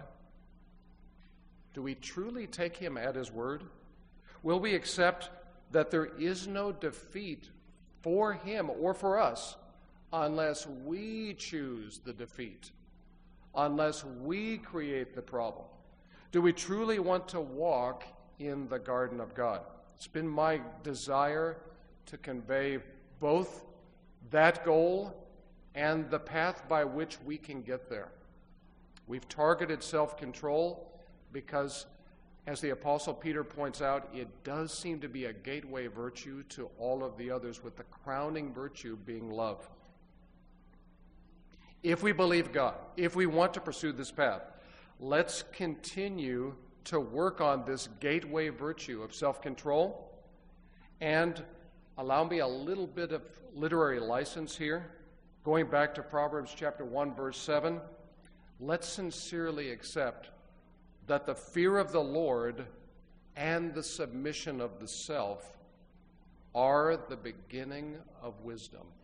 Do we truly take him at his word? Will we accept that there is no defeat for him or for us unless we choose the defeat, unless we create the problem? Do we truly want to walk in the garden of God? It's been my desire to convey both that goal and the path by which we can get there. We've targeted self-control because, as the Apostle Peter points out, it does seem to be a gateway virtue to all of the others, with the crowning virtue being love. If we believe God, if we want to pursue this path, let's continue to work on this gateway virtue of self-control. And allow me a little bit of literary license here. Going back to Proverbs chapter one, verse seven, let's sincerely accept that the fear of the Lord and the submission of the self are the beginning of wisdom.